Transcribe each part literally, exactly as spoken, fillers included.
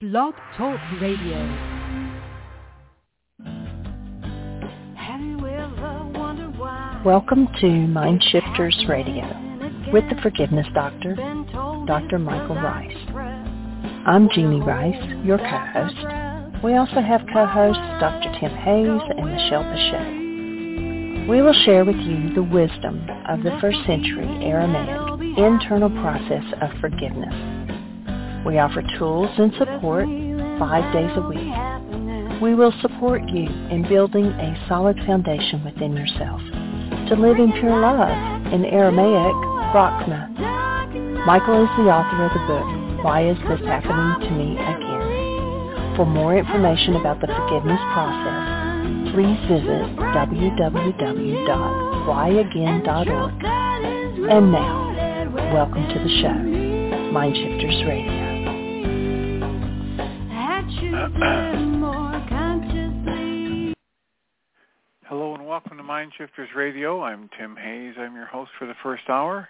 Blog Talk Radio. Welcome to Mind Shifters Radio with the Forgiveness Doctor, Doctor Michael Ryce. I'm Jeannie Ryce, your co-host. We also have co-hosts Doctor Tim Hayes and Michelle Bechet. We will share with you the wisdom of the first century Aramaic internal process of forgiveness. We offer tools and support five days a week. We will support you in building a solid foundation within yourself to live in pure love, in Aramaic, Rachna. Michael is the author of the book, Why Is This Happening to Me Again? For more information about the forgiveness process, please visit w w w dot why again dot org. And now, welcome to the show, Mind Shifters Radio. Hello and welcome to Mind Shifters Radio. I'm Tim Hayes. I'm your host for the first hour.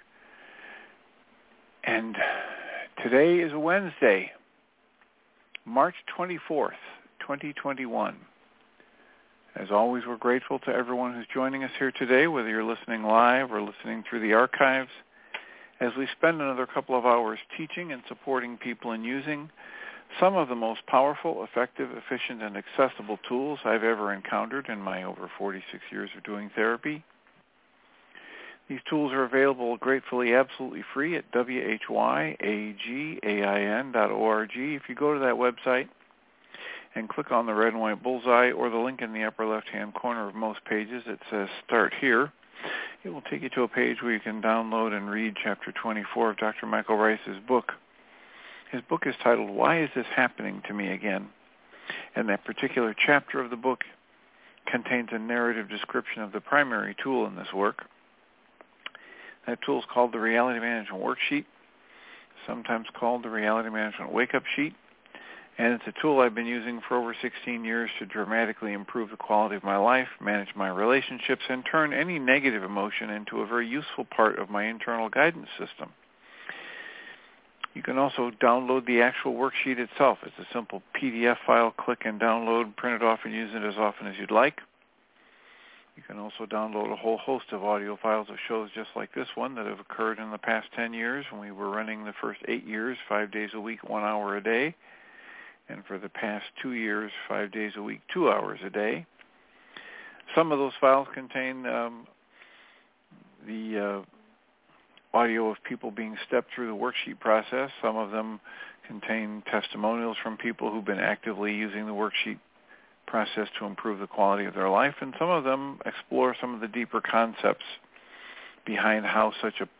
And today is Wednesday, March twenty-fourth, twenty twenty-one. As always, we're grateful to everyone who's joining us here today, whether you're listening live or listening through the archives, as we spend another couple of hours teaching and supporting people in using some of the most powerful, effective, efficient, and accessible tools I've ever encountered in my over forty-six years of doing therapy. These tools are available gratefully absolutely free at w h y a g a i n dot org. If you go to that website and click on the red and white bullseye or the link in the upper left-hand corner of most pages that says Start Here, it will take you to a page where you can download and read Chapter twenty-four of Doctor Michael Ryce's book. His book is titled, Why Is This Happening to Me Again? And that particular chapter of the book contains a narrative description of the primary tool in this work. That tool is called the Reality Management Worksheet, sometimes called the Reality Management Wake-Up Sheet. And it's a tool I've been using for over sixteen years to dramatically improve the quality of my life, manage my relationships, and turn any negative emotion into a very useful part of my internal guidance system. You can also download the actual worksheet itself. It's a simple P D F file. Click and download, print it off, and use it as often as you'd like. You can also download a whole host of audio files of shows just like this one that have occurred in the past ten years when we were running the first eight years, five days a week, one hour a day. And for the past two years, five days a week, two hours a day. Some of those files contain um, the uh, audio of people being stepped through the worksheet process. Some of them contain testimonials from people who've been actively using the worksheet process to improve the quality of their life. And some of them explore some of the deeper concepts behind how such a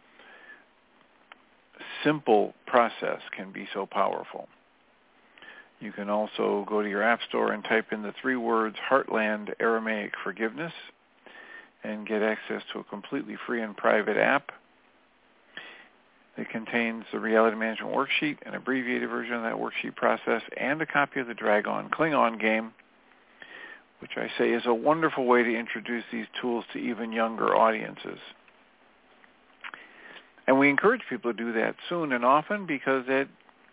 simple process can be so powerful. You can also go to your app store and type in the three words Heartland Aramaic Forgiveness and get access to a completely free and private app. It contains the Reality Management Worksheet, an abbreviated version of that worksheet process, and a copy of the Dragon Klingon game, which I say is a wonderful way to introduce these tools to even younger audiences. And we encourage people to do that soon and often because it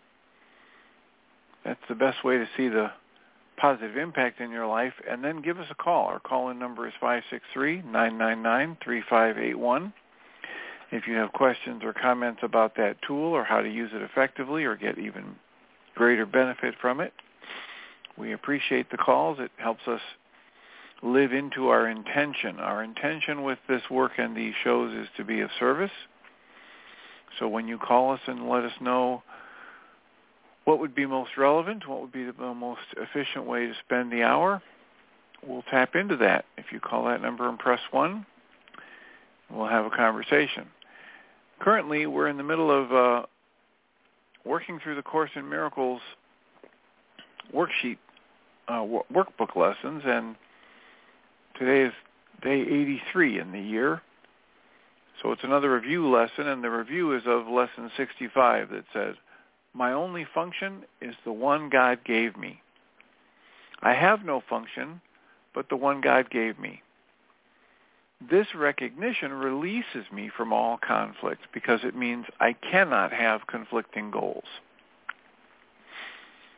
That's the best way to see the positive impact in your life. And then give us a call. Our call-in number is five six three, nine nine nine, three five eight one. If you have questions or comments about that tool or how to use it effectively or get even greater benefit from it, we appreciate the calls. It helps us live into our intention. Our intention with this work and these shows is to be of service. So when you call us and let us know what would be most relevant, what would be the most efficient way to spend the hour, we'll tap into that. If you call that number and press one, we'll have a conversation. Currently, we're in the middle of uh, working through the Course in Miracles worksheet, uh, workbook lessons, and today is day eighty-three in the year. So it's another review lesson, and the review is of lesson sixty-five that says, my only function is the one God gave me. I have no function but the one God gave me. This recognition releases me from all conflict because it means I cannot have conflicting goals.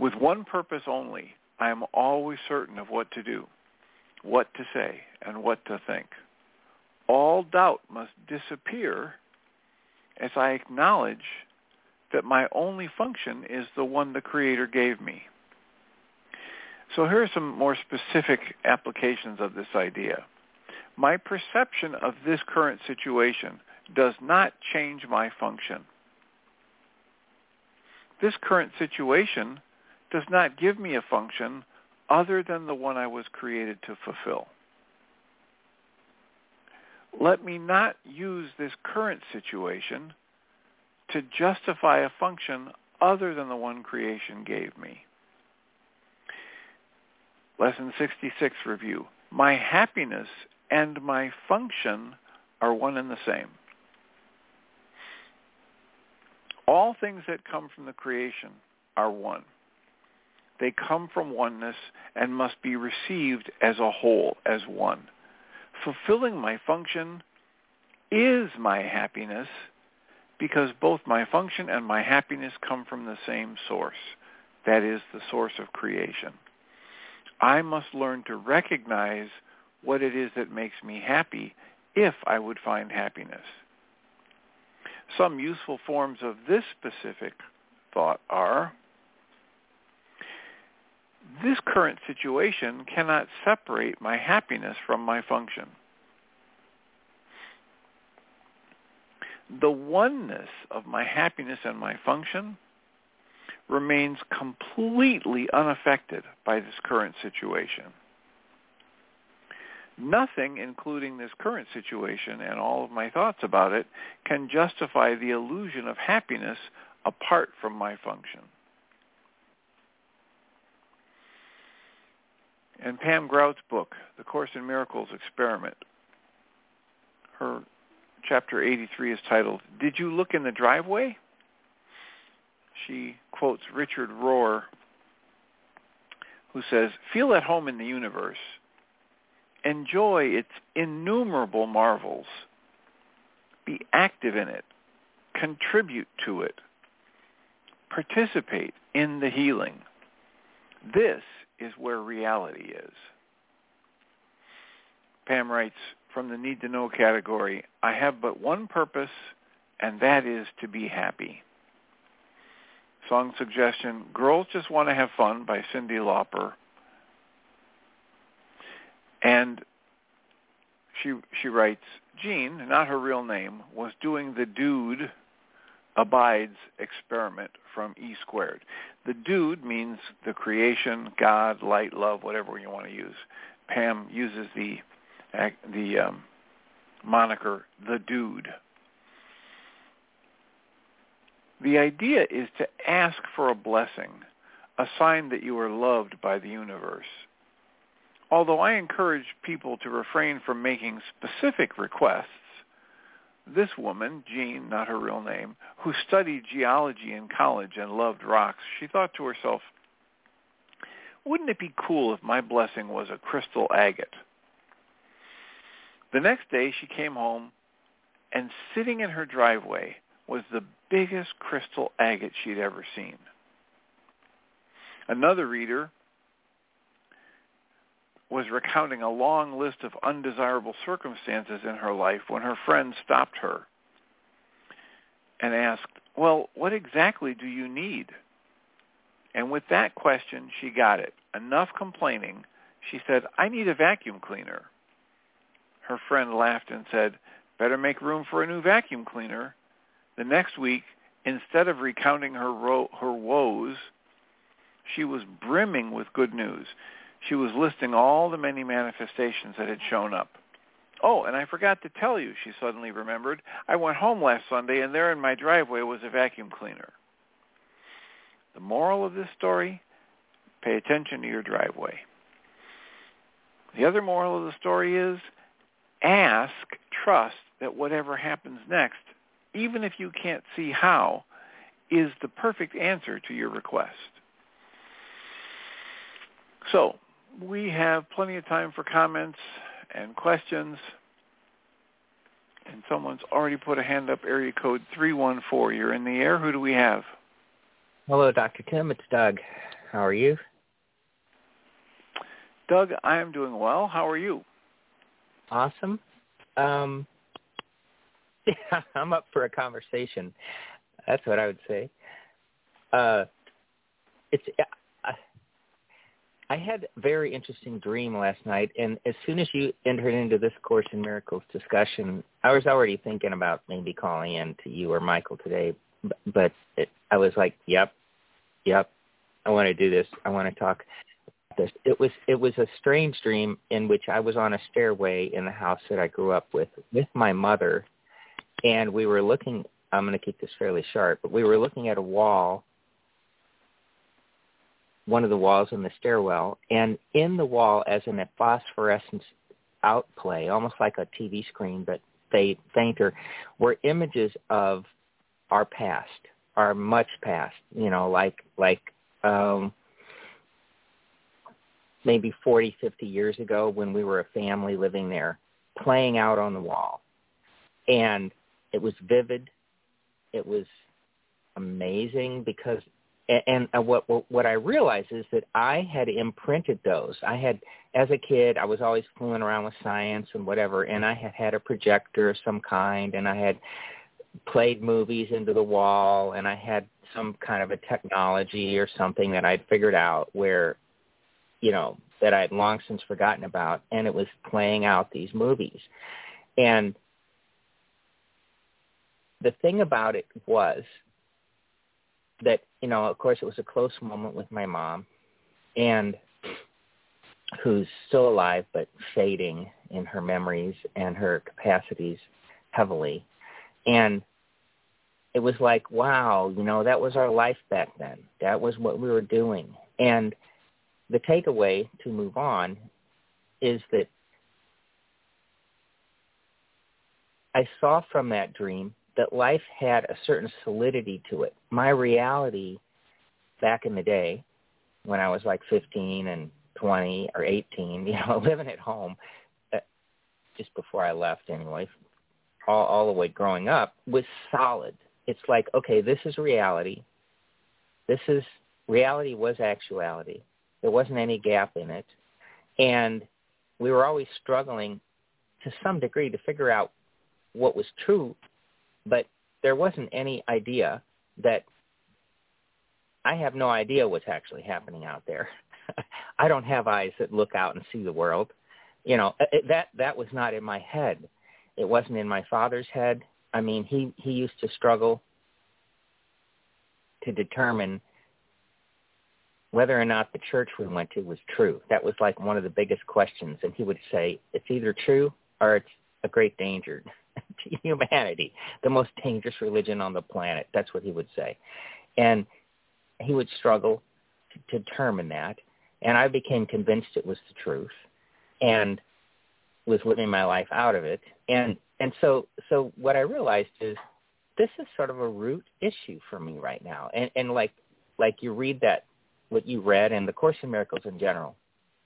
With one purpose only, I am always certain of what to do, what to say, and what to think. All doubt must disappear as I acknowledge that my only function is the one the Creator gave me. So here are some more specific applications of this idea. My perception of this current situation does not change my function. This current situation does not give me a function other than the one I was created to fulfill. Let me not use this current situation to justify a function other than the one creation gave me. Lesson sixty-six review. My happiness and my function are one and the same. All things that come from the creation are one. They come from oneness and must be received as a whole, as one. Fulfilling my function is my happiness because both my function and my happiness come from the same source, that is, the source of creation. I must learn to recognize what it is that makes me happy if I would find happiness. Some useful forms of this specific thought are, this current situation cannot separate my happiness from my function. The oneness of my happiness and my function remains completely unaffected by this current situation. Nothing, including this current situation and all of my thoughts about it, can justify the illusion of happiness apart from my function. In Pam Grout's book, The Course in Miracles Experiment, her chapter eighty-three is titled, Did You Look in the Driveway? She quotes Richard Rohr, who says, feel at home in the universe. Enjoy its innumerable marvels. Be active in it. Contribute to it. Participate in the healing. This is where reality is. Pam writes, from the need to know category, I have but one purpose, and that is to be happy. Song suggestion, Girls Just Want to Have Fun by Cyndi Lauper. And she she writes, Jean, not her real name, was doing the Dude Abides experiment from E Squared. The Dude means the creation, God, light, love, whatever you want to use. Pam uses the the um, moniker, the Dude. The idea is to ask for a blessing, a sign that you are loved by the universe. Although I encourage people to refrain from making specific requests, this woman, Jean, not her real name, who studied geology in college and loved rocks, she thought to herself, wouldn't it be cool if my blessing was a crystal agate? The next day she came home, and sitting in her driveway was the biggest crystal agate she'd ever seen. Another reader was recounting a long list of undesirable circumstances in her life when her friend stopped her and asked, well, what exactly do you need? And with that question, she got it. Enough complaining. She said, I need a vacuum cleaner. Her friend laughed and said, better make room for a new vacuum cleaner. The next week, instead of recounting her ro- her woes, she was brimming with good news. She was listing all the many manifestations that had shown up. Oh, and I forgot to tell you, she suddenly remembered. I went home last Sunday, and there in my driveway was a vacuum cleaner. The moral of this story, pay attention to your driveway. The other moral of the story is, ask, trust that whatever happens next, even if you can't see how, is the perfect answer to your request. So, we have plenty of time for comments and questions. And someone's already put a hand up, area code three one four. You're in the air. Who do we have? Hello, Doctor Tim. It's Doug. How are you? Doug, I am doing well. How are you? Awesome. Um, yeah, I'm up for a conversation. That's what I would say. Uh, it's I, I had a very interesting dream last night, and as soon as you entered into this Course in Miracles discussion, I was already thinking about maybe calling in to you or Michael today, but it, I was like, yep, yep, I want to do this. I want to talk about this. It was it was a strange dream in which I was on a stairway in the house that I grew up with with my mother, and we were looking. I'm going to keep this fairly sharp, but we were looking at a wall, one of the walls in the stairwell, and in the wall, as in a phosphorescence outplay, almost like a T V screen, but faint, fainter, were images of our past, our much past, you know, like like um, maybe forty, fifty years ago when we were a family living there, playing out on the wall. And it was vivid. It was amazing because, and, and what what I realized is that I had imprinted those. I had, as a kid, I was always fooling around with science and whatever, and I had had a projector of some kind, and I had played movies into the wall, and I had some kind of a technology or something that I'd figured out where, you know, that I had long since forgotten about, and it was playing out these movies. And the thing about it was that, you know, of course, it was a close moment with my mom, and who's still alive but fading in her memories and her capacities heavily. And it was like, wow, you know, that was our life back then. That was what we were doing. And the takeaway to move on is that I saw from that dream that life had a certain solidity to it. My reality back in the day, when I was like fifteen and twenty or eighteen, you know, living at home, uh, just before I left anyway, all, all the way growing up, was solid. It's like, okay, this is reality. This is, reality was actuality. There wasn't any gap in it. And we were always struggling to some degree to figure out what was true, but there wasn't any idea that I have no idea what's actually happening out there. I don't have eyes that look out and see the world. You know, it, that that was not in my head. It wasn't in my father's head. I mean, he, he used to struggle to determine whether or not the church we went to was true. That was like one of the biggest questions. And he would say, it's either true or it's a great danger to humanity, the most dangerous religion on the planet. That's what he would say. And he would struggle to determine that. And I became convinced it was the truth and was living my life out of it. And and so so what I realized is this is sort of a root issue for me right now. And and like like you read that, what you read and the Course in Miracles in general.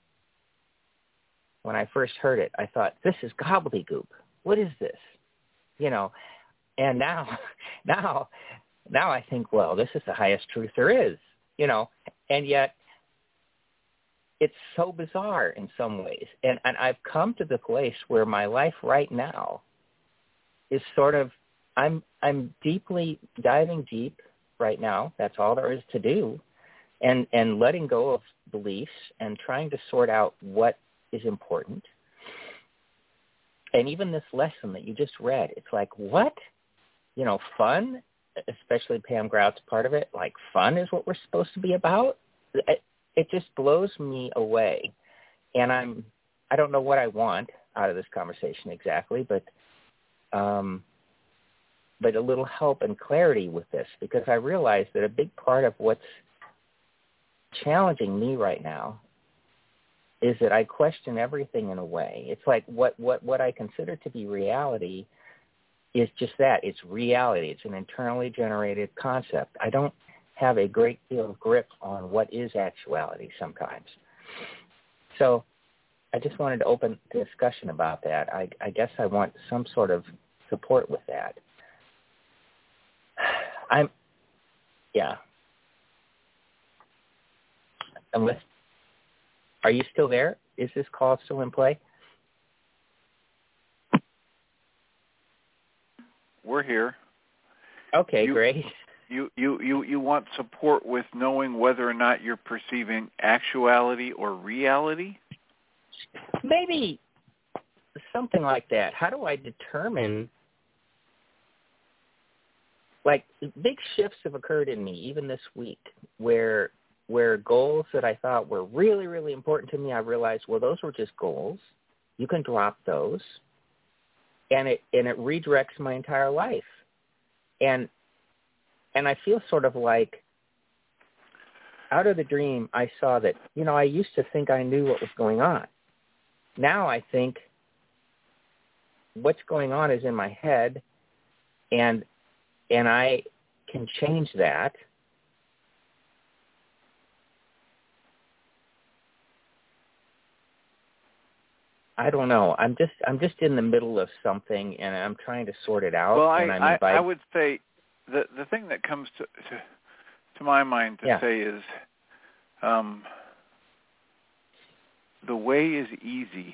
When I first heard it, I thought, this is gobbledygook. What is this? You know, and now, now, now I think, well, this is the highest truth there is, you know, and yet it's so bizarre in some ways. And, and I've come to the place where my life right now is sort of, I'm, I'm deeply diving deep right now. That's all there is to do. And, and letting go of beliefs and trying to sort out what is important. And even this lesson that you just read, it's like, what? You know, fun, especially Pam Grout's part of it, like fun is what we're supposed to be about? It, it just blows me away. And I'm, I don't know what I want out of this conversation exactly, but um, but a little help and clarity with this, because I realize that a big part of what's challenging me right now is that I question everything in a way. It's like what, what, what I consider to be reality is just that. It's reality. It's an internally generated concept. I don't have a great deal of grip on what is actuality sometimes. So I just wanted to open the discussion about that. I, I guess I want some sort of support with that. I'm, yeah. Unless, are you still there? Is this call still in play? We're here. Okay, you, great. You, you, you, you want support with knowing whether or not you're perceiving actuality or reality? Maybe something like that. How do I determine, like, big shifts have occurred in me even this week where where goals that I thought were really, really important to me, I realized, well, those were just goals. You can drop those. And it and it redirects my entire life. And and I feel sort of like out of the dream, I saw that, you know, I used to think I knew what was going on. Now I think what's going on is in my head, and and I can change that. I don't know. I'm just I'm just in the middle of something, and I'm trying to sort it out. Well, I and I'm I, invited... I would say the the thing that comes to to, to my mind to yeah. say is, um, the way is easy.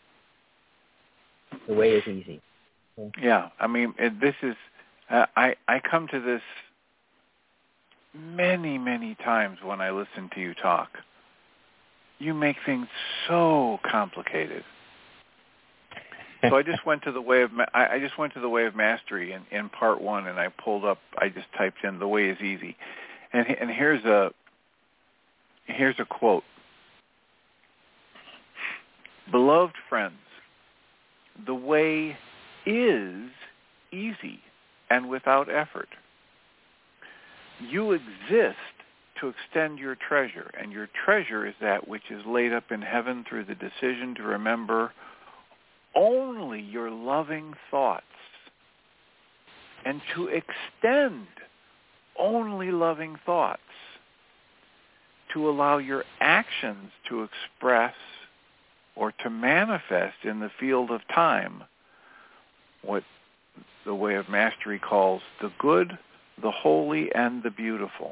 The way is easy. Okay. Yeah, I mean, it, this is uh, I I come to this many many times when I listen to you talk. You make things so complicated. So I just went to the way of I, I just went to the way of mastery in, in part one, and I pulled up. I just typed in the way is easy, and and here's a here's a quote. Beloved friends, the way is easy and without effort. You exist to extend your treasure, and your treasure is that which is laid up in heaven through the decision to remember only your loving thoughts and to extend only loving thoughts, to allow your actions to express or to manifest in the field of time what the way of mastery calls the good, the holy, and the beautiful.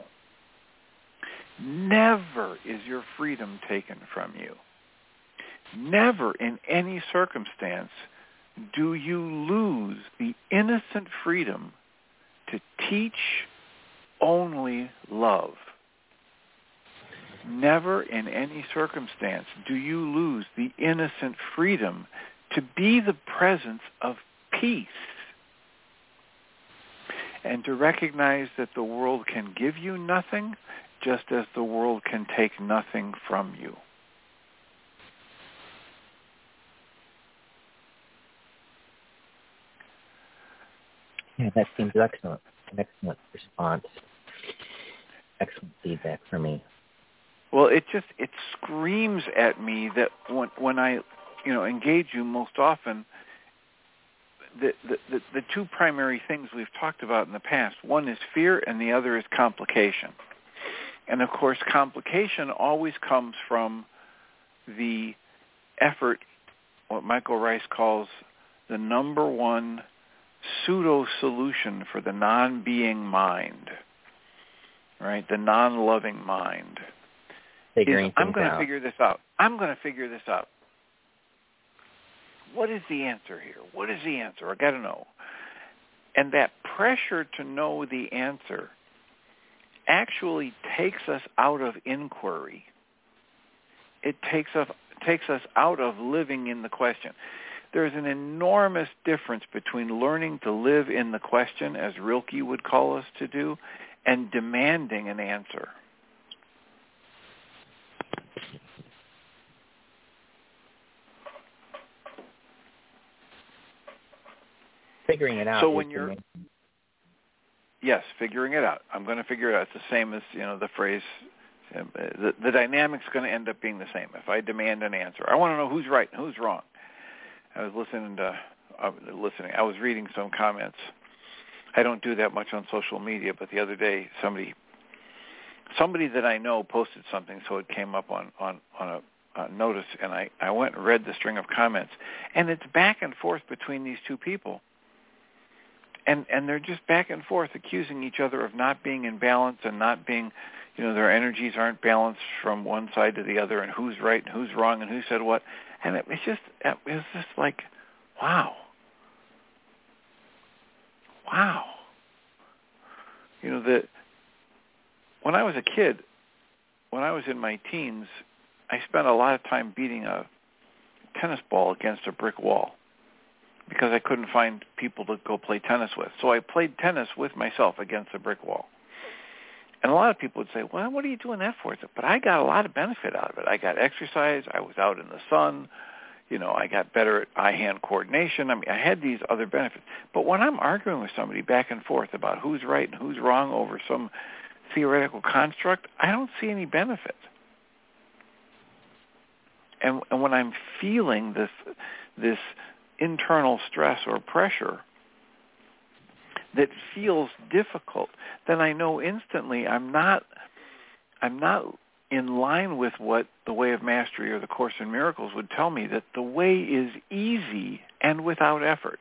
Never is your freedom taken from you. Never in any circumstance do you lose the innocent freedom to teach only love. Never in any circumstance do you lose the innocent freedom to be the presence of peace and to recognize that the world can give you nothing just as the world can take nothing from you. Yeah, that seems excellent. An excellent response. Excellent feedback for me. Well, it just it screams at me that when when I, you know, engage you most often, the, the the the two primary things we've talked about in the past, one is fear and the other is complication. And of course, complication always comes from the effort, what Michael Rice calls the number one pseudo-solution for the non-being mind, right? The non-loving mind. Figuring is, I'm going to out. figure this out. I'm going to figure this out. What is the answer here? What is the answer? I got to know. And that pressure to know the answer actually takes us out of inquiry. It takes us takes us out of living in the question. There's an enormous difference between learning to live in the question, as Rilke would call us to do, and demanding an answer. Figuring it out. So when you're, yes, figuring it out. I'm going to figure it out. It's the same as, you know, the phrase, uh, the, the dynamic's going to end up being the same. If I demand an answer, I want to know who's right and who's wrong. I was listening to, uh, listening. I was reading some comments. I don't do that much on social media, but the other day somebody, somebody that I know posted something, so it came up on on on a uh, notice, and I I went and read the string of comments, and it's back and forth between these two people. And and they're just back and forth accusing each other of not being in balance and not being, you know, their energies aren't balanced from one side to the other, and who's right and who's wrong and who said what. And it was just, it was just like, wow. Wow. You know, the, when I was a kid, when I was in my teens, I spent a lot of time beating a tennis ball against a brick wall because I couldn't find people to go play tennis with. So I played tennis with myself against a brick wall. And a lot of people would say, well, what are you doing that for? But I got a lot of benefit out of it. I got exercise. I was out in the sun. You know, I got better at eye-hand coordination. I mean, I had these other benefits. But when I'm arguing with somebody back and forth about who's right and who's wrong over some theoretical construct, I don't see any benefit. And, and when I'm feeling this this internal stress or pressure that feels difficult, then I know instantly I'm not I'm not in line with what the Way of Mastery or the Course in Miracles would tell me, that the way is easy and without effort.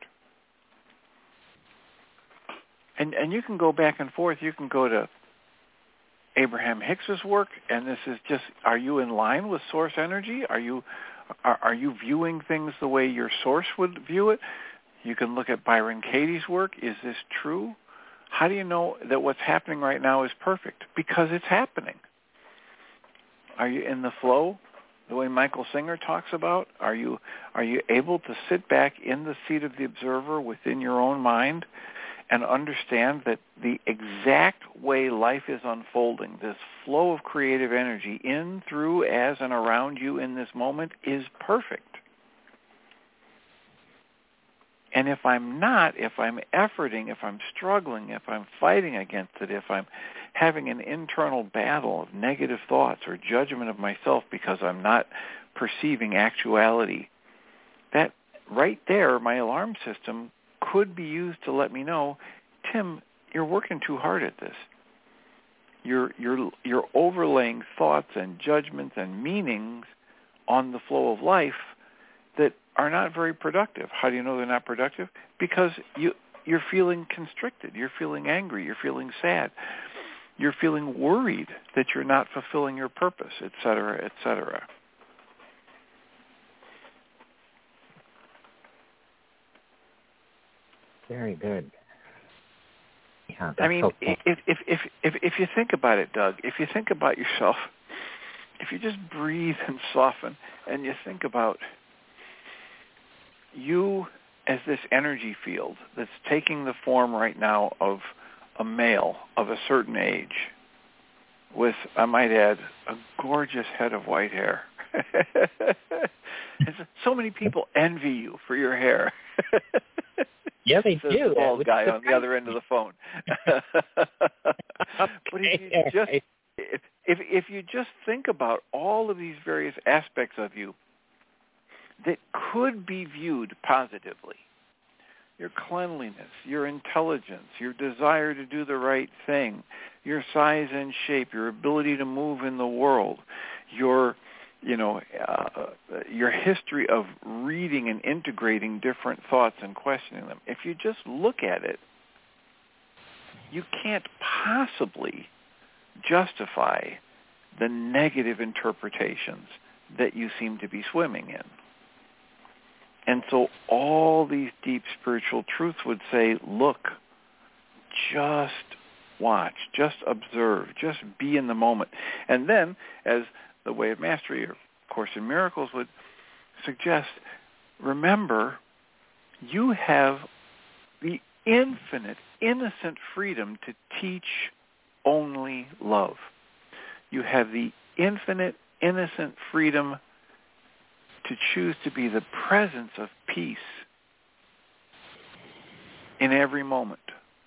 And and you can go back and forth. You can go to Abraham Hicks's work, and this is just, are you in line with source energy? Are you are, are you viewing things the way your source would view it? You can look at Byron Katie's work. Is this true? How do you know that what's happening right now is perfect? Because it's happening. Are you in the flow, the way Michael Singer talks about? Are you are you able to sit back in the seat of the observer within your own mind and understand that the exact way life is unfolding, this flow of creative energy in, through, as, and around you in this moment is perfect? And if I'm not, if I'm efforting, if I'm struggling, if I'm fighting against it, if I'm having an internal battle of negative thoughts or judgment of myself because I'm not perceiving actuality, that right there, my alarm system could be used to let me know, Tim, you're working too hard at this. You're you're you're overlaying thoughts and judgments and meanings on the flow of life that are not very productive. How do you know they're not productive? Because you you're feeling constricted, you're feeling angry, you're feeling sad, you're feeling worried that you're not fulfilling your purpose, et cetera, et cetera. Very good. Yeah, that's I mean, helpful. if, if if if if you think about it, Doug, if you think about yourself, if you just breathe and soften, and you think about you as this energy field that's taking the form right now of a male of a certain age with, I might add, a gorgeous head of white hair. So many people envy you for your hair. Yeah, they Says do. The bald guy on the other end of the phone. Okay, But if you just if, if if you just think about all of these various aspects of you that could be viewed positively, your cleanliness, your intelligence, your desire to do the right thing, your size and shape, your ability to move in the world, your you know, uh, your history of reading and integrating different thoughts and questioning them. If you just look at it, you can't possibly justify the negative interpretations that you seem to be swimming in. And so all these deep spiritual truths would say, look, just watch, just observe, just be in the moment. And then, as the Way of Mastery or Course in Miracles would suggest, remember, you have the infinite, innocent freedom to teach only love. You have the infinite, innocent freedom to choose to be the presence of peace in every moment.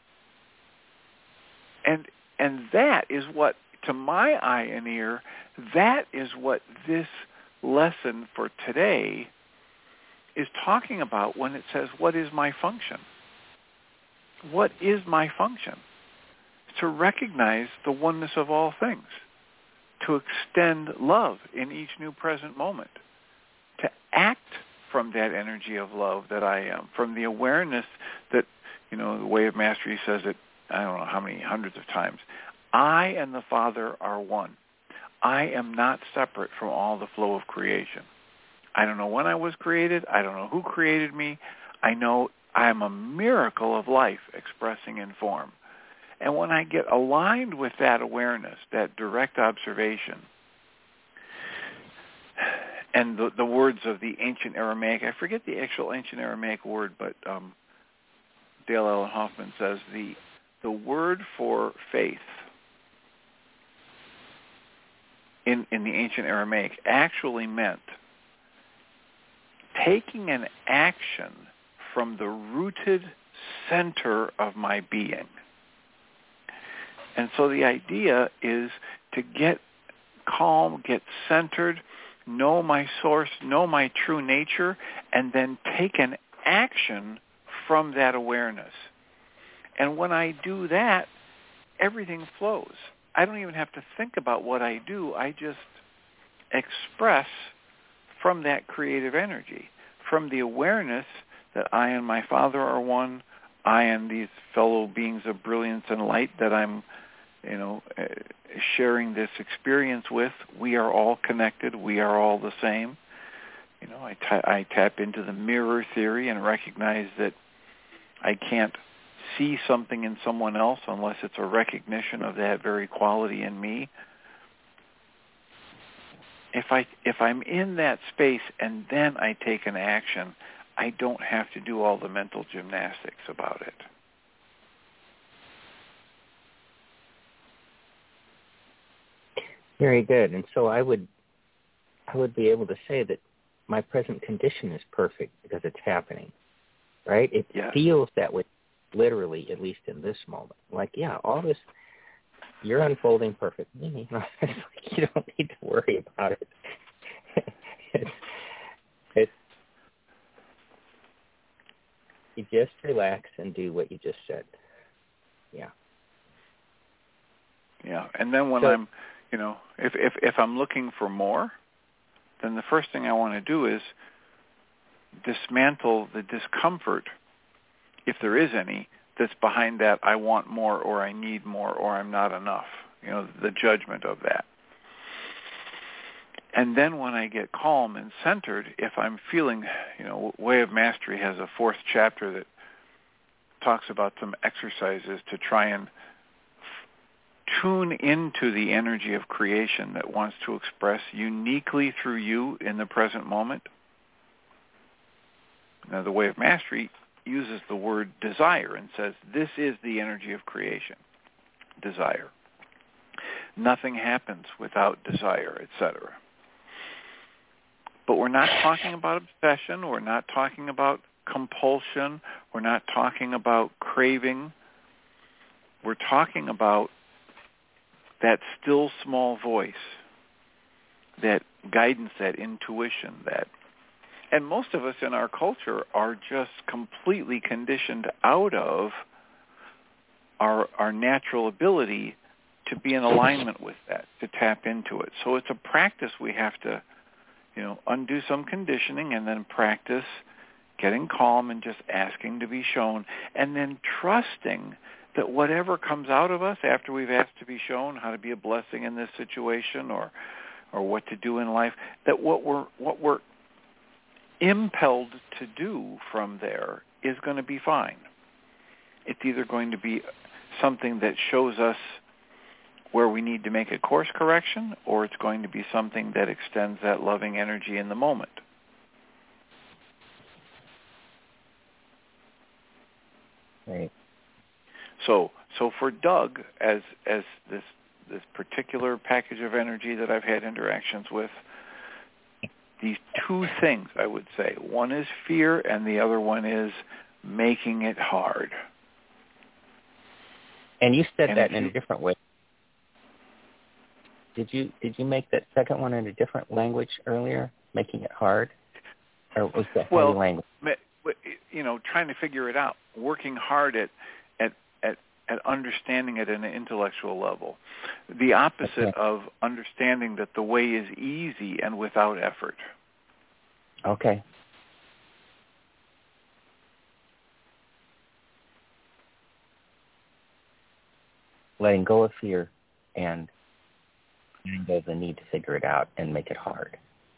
And and that is what, to my eye and ear, that is what this lesson for today is talking about when it says, what is my function? What is my function? To recognize the oneness of all things, to extend love in each new present moment, to act from that energy of love that I am, from the awareness that, you know, the Way of Mastery says it, I don't know how many hundreds of times, I and the Father are one. I am not separate from all the flow of creation. I don't know when I was created. I don't know who created me. I know I'm a miracle of life expressing in form. And when I get aligned with that awareness, that direct observation, and the, the words of the ancient Aramaic, I forget the actual ancient Aramaic word, but um, Dale Allen Hoffman says the the word for faith in, in the ancient Aramaic actually meant taking an action from the rooted center of my being. And so the idea is to get calm, get centered, know my source, know my true nature, and then take an action from that awareness. And when I do that, everything flows. I don't even have to think about what I do. I just express from that creative energy, from the awareness that I and my Father are one, I and these fellow beings of brilliance and light that I'm, you know, uh, sharing this experience with. We are all connected. We are all the same. You know, I, t- I tap into the mirror theory and recognize that I can't see something in someone else unless it's a recognition of that very quality in me. If I if I'm in that space and then I take an action, I don't have to do all the mental gymnastics about it. Very good. And so I would I would be able to say that my present condition is perfect because it's happening, right? It Yes. feels that way, literally, at least in this moment. Like, yeah, all this, you're unfolding perfectly. You know, it's like you don't need to worry about it. it's, it's, you just relax and do what you just said. Yeah. Yeah. And then when so, I'm, you know, if, if, if I'm looking for more, then the first thing I want to do is dismantle the discomfort, if there is any, that's behind that I want more or I need more or I'm not enough, you know, the judgment of that. And then when I get calm and centered, if I'm feeling, you know, Way of Mastery has a fourth chapter that talks about some exercises to try and tune into the energy of creation that wants to express uniquely through you in the present moment. Now, the Way of Mastery uses the word desire and says, this is the energy of creation, desire. Nothing happens without desire, et cetera. But we're not talking about obsession. We're not talking about compulsion. We're not talking about craving. We're talking about that still small voice, that guidance, that intuition, that, and most of us in our culture are just completely conditioned out of our our natural ability to be in alignment with that, to tap into it. So it's a practice we have to, you know, undo some conditioning and then practice getting calm and just asking to be shown, and then trusting that whatever comes out of us after we've asked to be shown how to be a blessing in this situation or or what to do in life, that what we're what we're impelled to do from there is going to be fine. It's either going to be something that shows us where we need to make a course correction, or it's going to be something that extends that loving energy in the moment. Right. So, so for Doug, as as this this particular package of energy that I've had interactions with, these two things I would say. One is fear, and the other one is making it hard. And you said and that in you, a different way. Did you did you make that second one in a different language earlier, making it hard? Or was that well, heavy language? You know, trying to figure it out, working hard at at at, at understanding it at an intellectual level. The opposite Okay. of understanding that the way is easy and without effort. Okay. Letting go of fear and there's the need to figure it out and make it hard.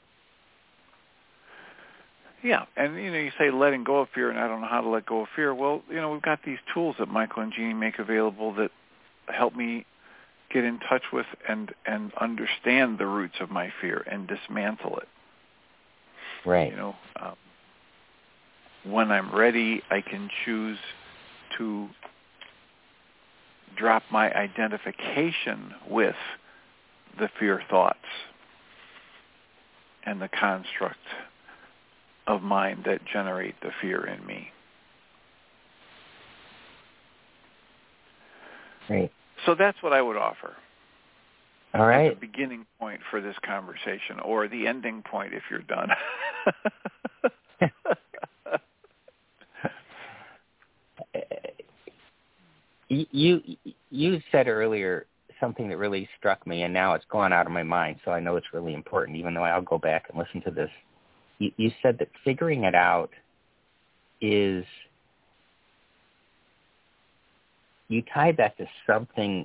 Yeah, and, you know, you say letting go of fear, and I don't know how to let go of fear. Well, you know, we've got these tools that Michael and Jeannie make available that help me get in touch with and, and understand the roots of my fear and dismantle it. Right. You know, um, when I'm ready, I can choose to drop my identification with the fear thoughts and the construct of mind that generate the fear in me. Great. So that's what I would offer. All right. As a beginning point for this conversation, or the ending point if you're done. you you said earlier something that really struck me, and now it's gone out of my mind, so I know it's really important, even though I'll go back and listen to this. You, you said that figuring it out is, you tied that to something.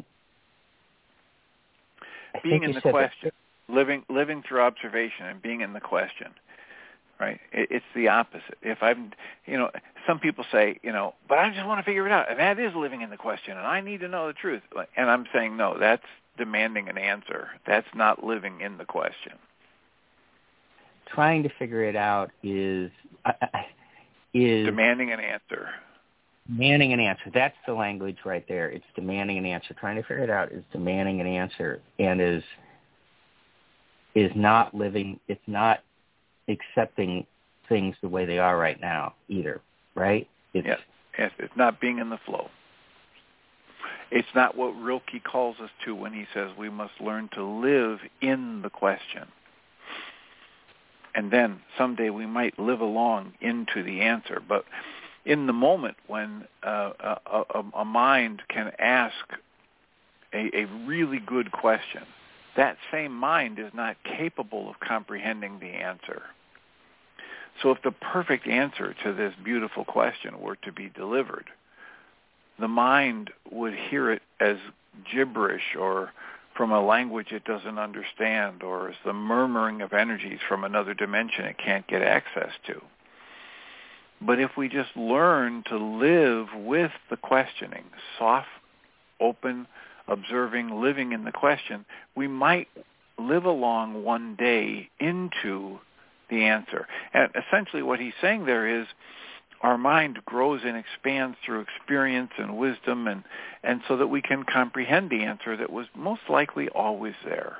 I being think in you the said question, that, living living through observation and being in the question, right? It, it's the opposite. If I'm, you know, some people say, you know, but I just want to figure it out, and that is living in the question, and I need to know the truth. And I'm saying, no, that's demanding an answer. That's not living in the question. Trying to figure it out is uh, is demanding an answer. Demanding an answer. That's the language right there. It's demanding an answer. Trying to figure it out is demanding an answer, and is is not living. It's not accepting things the way they are right now either. Right? It's, yes. Yes. It's not being in the flow. It's not what Rilke calls us to when he says we must learn to live in the question. And then someday we might live along into the answer. But in the moment when uh, a, a, a mind can ask a, a really good question, that same mind is not capable of comprehending the answer. So if the perfect answer to this beautiful question were to be delivered, the mind would hear it as gibberish, or from a language it doesn't understand, or as the murmuring of energies from another dimension it can't get access to. But if we just learn to live with the questioning, soft, open, observing, living in the question, we might live along one day into the answer. And essentially what he's saying there is our mind grows and expands through experience and wisdom, and, and so that we can comprehend the answer that was most likely always there.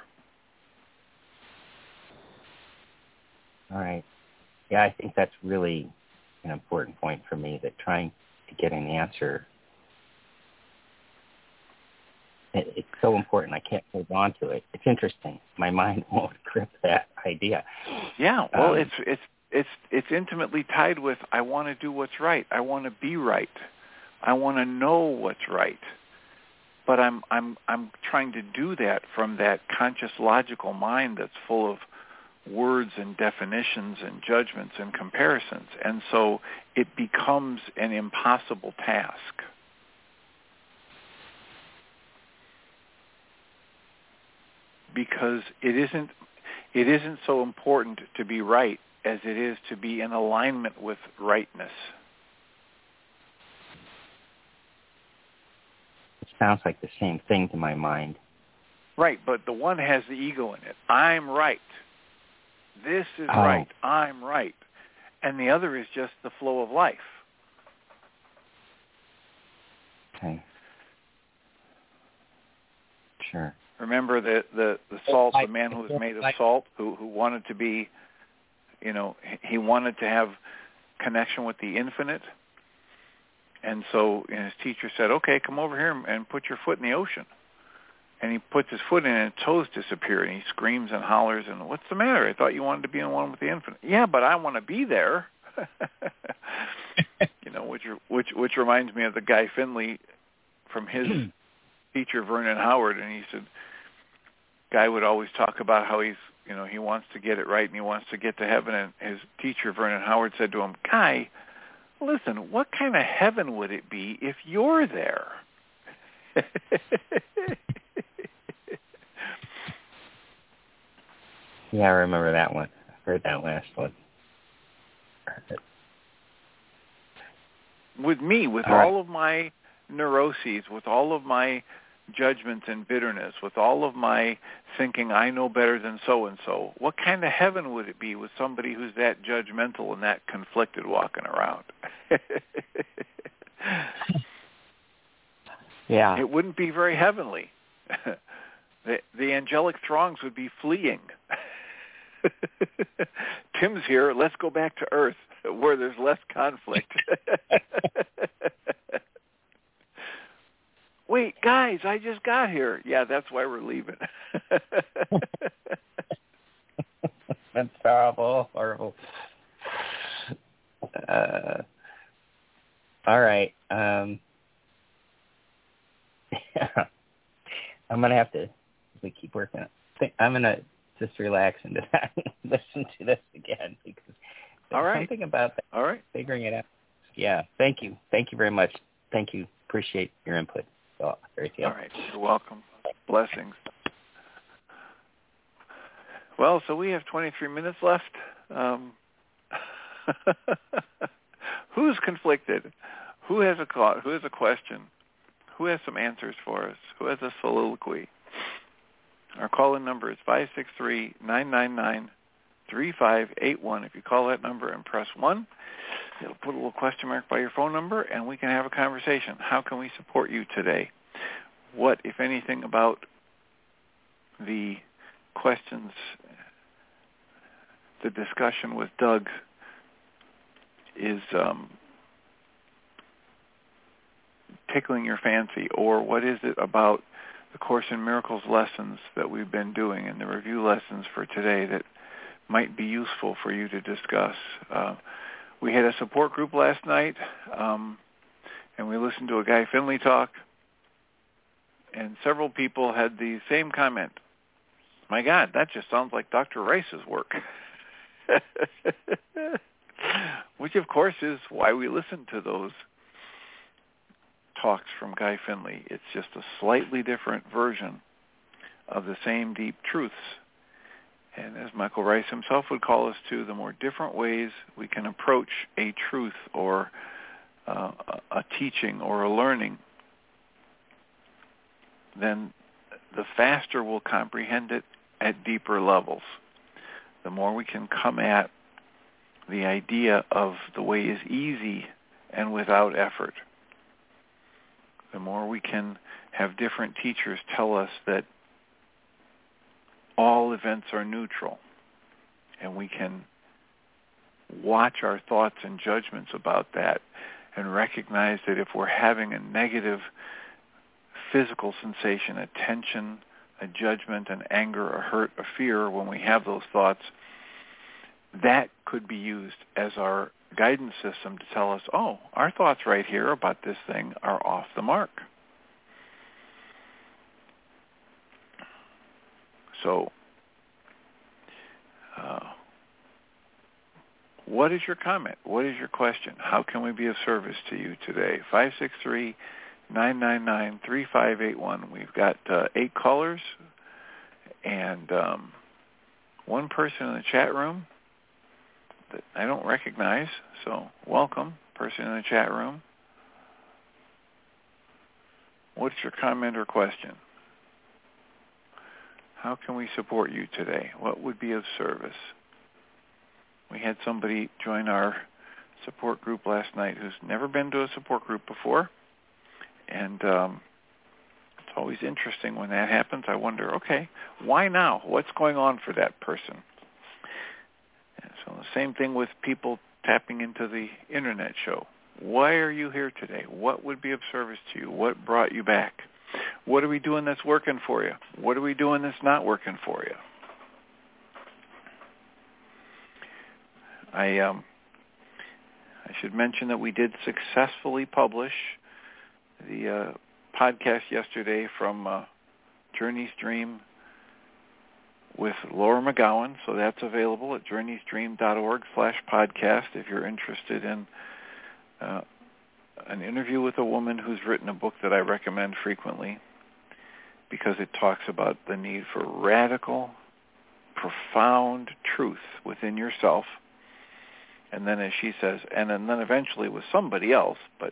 All right. Yeah, I think that's really an important point for me, that trying to get an answer, it, it's so important. I can't hold on to it. It's interesting. My mind won't grip that idea. Yeah, well, um, it's it's it's it's intimately tied with I want to do what's right. I want to be right. I want to know what's right. But I'm I'm I'm trying to do that from that conscious logical mind that's full of words and definitions and judgments and comparisons. And so it becomes an impossible task. Because it isn't it isn't so important to be right as it is to be in alignment with rightness. It sounds like the same thing to my mind. Right, but the one has the ego in it. I'm right. This is oh. right. I'm right. And the other is just the flow of life. Okay. Sure. Remember the, the, the salt, the man who was made of salt, who, who wanted to be, you know, he wanted to have connection with the infinite. And so and his teacher said, okay, come over here and put your foot in the ocean. And he puts his foot in and his toes disappear, and he screams and hollers, and what's the matter? I thought you wanted to be in one with the infinite. Yeah, but I want to be there. You know, which which which reminds me of the Guy Finley from his teacher, Vernon Howard, and he said, Guy would always talk about how he's, you know, he wants to get it right and he wants to get to heaven, and his teacher, Vernon Howard, said to him, Guy, listen, what kind of heaven would it be if you're there? Yeah, I remember that one. I heard that last one. With me, with all, all right. of my neuroses, with all of my judgment and bitterness, with all of my thinking I know better than so-and-so, what kind of heaven would it be with somebody who's that judgmental and that conflicted walking around? Yeah. It wouldn't be very heavenly. the, the angelic throngs would be fleeing. Tim's here. Let's go back to Earth where there's less conflict. Wait, guys, I just got here. Yeah, that's why we're leaving. That's horrible, horrible. Uh, all right. Um, I'm going to have to, we keep working on it. I'm going to just relax and listen to this again because there's all right. something about that. All right. Figuring it out. Yeah. Thank you. Thank you very much. Thank you. Appreciate your input. Oh, very all right. You're welcome. Blessings. Well, so we have twenty-three minutes left. Um, who's conflicted? Who has a call? Who has a question? Who has some answers for us? Who has a soliloquy? Our call-in number is five six three, nine nine nine, three five eight one. If you call that number and press one, it'll put a little question mark by your phone number, and we can have a conversation. How can we support you today? What, if anything, about the questions, the discussion with Doug is um, tickling your fancy, or what is it about the Course in Miracles lessons that we've been doing and the review lessons for today that might be useful for you to discuss? Uh, we had a support group last night, um, and we listened to a Guy Finley talk, and several people had the same comment. My God, that just sounds like Doctor Rice's work. Which, of course, is why we listen to those talks from Guy Finley. It's just a slightly different version of the same deep truths. And as Michael Rice himself would call us to, the more different ways we can approach a truth or uh, a teaching or a learning, then the faster we'll comprehend it at deeper levels. The more we can come at the idea of the way is easy and without effort. The more we can have different teachers tell us that all events are neutral, and we can watch our thoughts and judgments about that and recognize that if we're having a negative physical sensation, a tension, a judgment, an anger, a hurt, a fear, when we have those thoughts, that could be used as our guidance system to tell us, oh, our thoughts right here about this thing are off the mark. So, uh, what is your comment? What is your question? How can we be of service to you today? five six three, nine nine nine, three five eight one. We've got uh, eight callers and um, one person in the chat room that I don't recognize. So welcome, person in the chat room. What's your comment or question? How can we support you today? What would be of service? We had somebody join our support group last night who's never been to a support group before. And um, it's always interesting when that happens. I wonder, okay, why now? What's going on for that person? And so the same thing with people tapping into the internet show. Why are you here today? What would be of service to you? What brought you back? What are we doing that's working for you? What are we doing that's not working for you? I um, I should mention that we did successfully publish the uh, podcast yesterday from uh, Journey's Dream with Laura McGowan, so that's available at journeysdream.org slash podcast if you're interested in uh, an interview with a woman who's written a book that I recommend frequently because it talks about the need for radical profound truth within yourself. And then, as she says, and then eventually with somebody else, but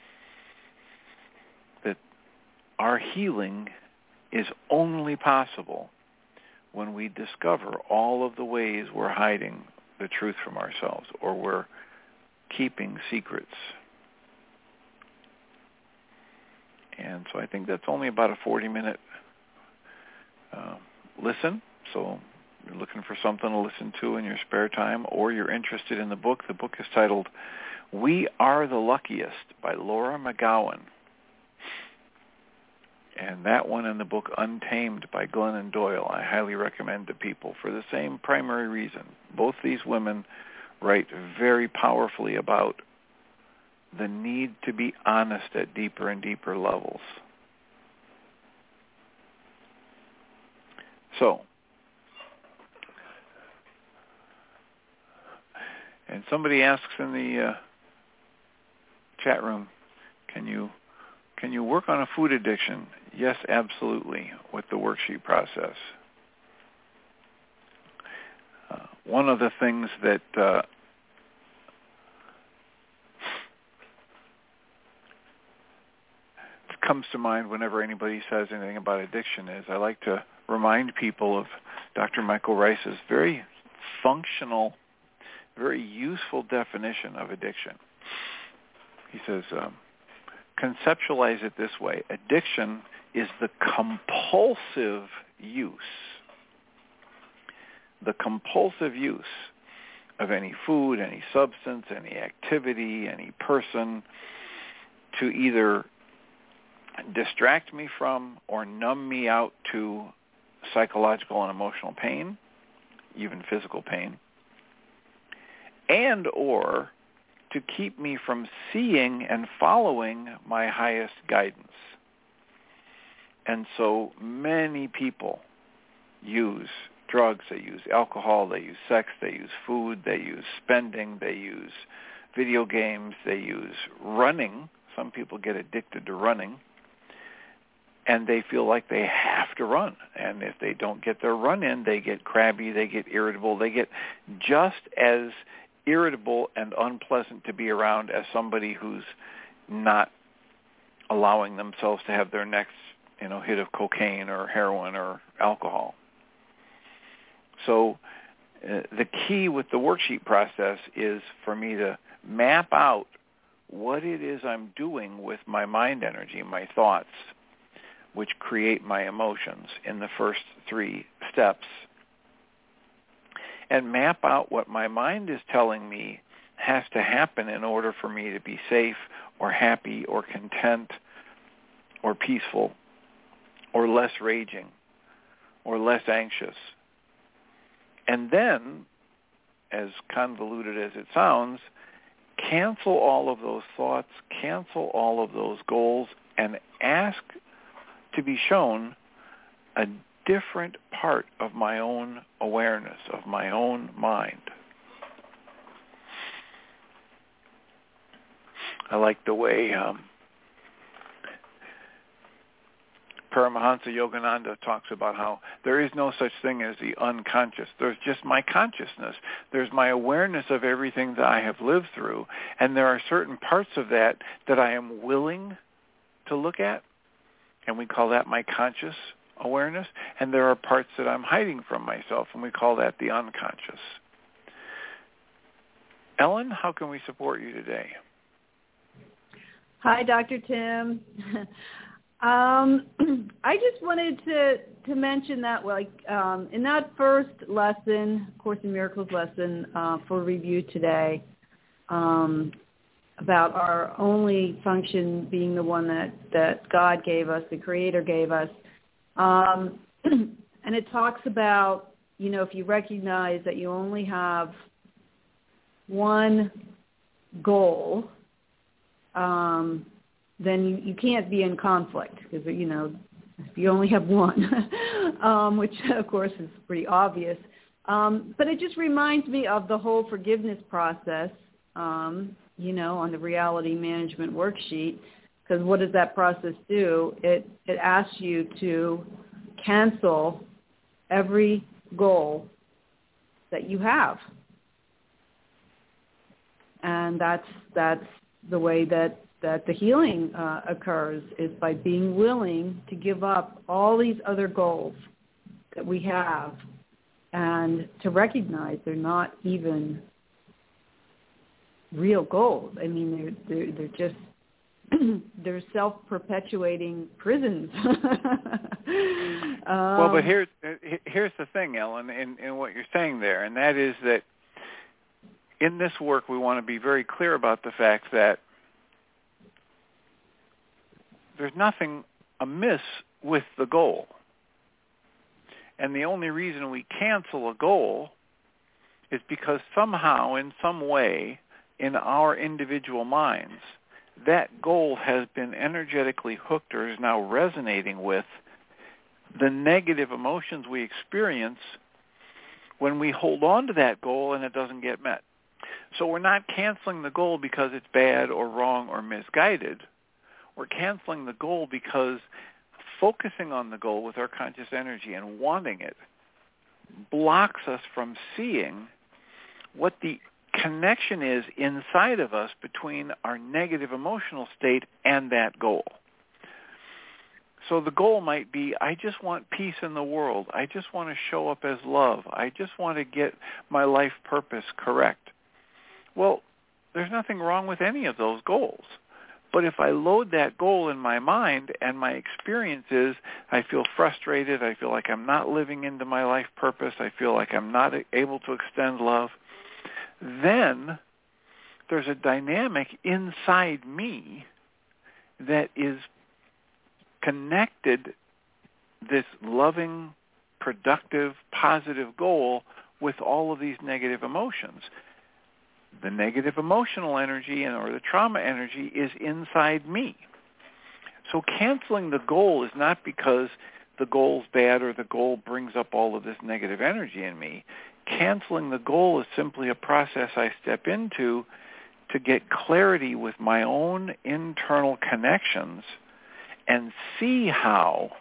that our healing is only possible when we discover all of the ways we're hiding the truth from ourselves, or we're keeping secrets. And so I think that's only about a forty-minute uh, listen. So you're looking for something to listen to in your spare time, or you're interested in the book. The book is titled We Are the Luckiest by Laura McGowan. And that one and the book Untamed by Glennon Doyle I highly recommend to people for the same primary reason. Both these women write very powerfully about the need to be honest at deeper and deeper levels. So, and somebody asks in the uh, chat room, can you can you work on a food addiction? Yes, absolutely, with the worksheet process. Uh, one of the things that uh, comes to mind whenever anybody says anything about addiction is I like to remind people of Doctor Michael Rice's very functional, very useful definition of addiction. He says, um, conceptualize it this way. Addiction is the compulsive use, the compulsive use of any food, any substance, any activity, any person to either distract me from or numb me out to psychological and emotional pain, even physical pain, and or to keep me from seeing and following my highest guidance. And so many people use drugs, they use alcohol, they use sex, they use food, they use spending, they use video games, they use running. Some people get addicted to running, and they feel like they have to run. And if they don't get their run in, they get crabby, they get irritable, they get just as irritable and unpleasant to be around as somebody who's not allowing themselves to have their next, you know, hit of cocaine or heroin or alcohol. So uh, the key with the worksheet process is for me to map out what it is I'm doing with my mind energy, my thoughts, which create my emotions in the first three steps, and map out what my mind is telling me has to happen in order for me to be safe or happy or content or peaceful or less raging or less anxious. And then, as convoluted as it sounds, cancel all of those thoughts, cancel all of those goals, and ask to be shown a different part of my own awareness, of my own mind. I like the way um, Paramahansa Yogananda talks about how there is no such thing as the unconscious. There's just my consciousness. There's my awareness of everything that I have lived through, and there are certain parts of that that I am willing to look at, and we call that my conscious awareness, and there are parts that I'm hiding from myself, and we call that the unconscious. Ellen, how can we support you today? Hi, Doctor Tim. um, I just wanted to, to mention that, like, um, in that first lesson, Course in Miracles lesson uh, for review today, um, about our only function being the one that, that God gave us, the Creator gave us. Um, and it talks about, you know, if you recognize that you only have one goal, um, then you, you can't be in conflict because, you know, if you only have one, um, which, of course, is pretty obvious. Um, but it just reminds me of the whole forgiveness process, um, you know, on the reality management worksheet, because what does that process do? It it asks you to cancel every goal that you have. And that's that's the way that, that the healing uh, occurs, is by being willing to give up all these other goals that we have and to recognize they're not even real goals. I mean, they're they're, they're just they're self-perpetuating prisons. um, well, but here here's the thing, Ellen, in, in what you're saying there, and that is that in this work we want to be very clear about the fact that there's nothing amiss with the goal. And the only reason we cancel a goal is because somehow, in some way, in our individual minds, that goal has been energetically hooked or is now resonating with the negative emotions we experience when we hold on to that goal and it doesn't get met. So we're not canceling the goal because it's bad or wrong or misguided. We're canceling the goal because focusing on the goal with our conscious energy and wanting it blocks us from seeing what the connection is inside of us between our negative emotional state and that goal. So the goal might be, I just want peace in the world. I just want to show up as love. I just want to get my life purpose correct. Well, there's nothing wrong with any of those goals. But if I load that goal in my mind and my experience is I feel frustrated, I feel like I'm not living into my life purpose, I feel like I'm not able to extend love, then there's a dynamic inside me that is connected, this loving, productive, positive goal, with all of these negative emotions. The negative emotional energy and or the trauma energy is inside me. So canceling the goal is not because the goal's bad or the goal brings up all of this negative energy in me. Canceling the goal is simply a process I step into to get clarity with my own internal connections and see how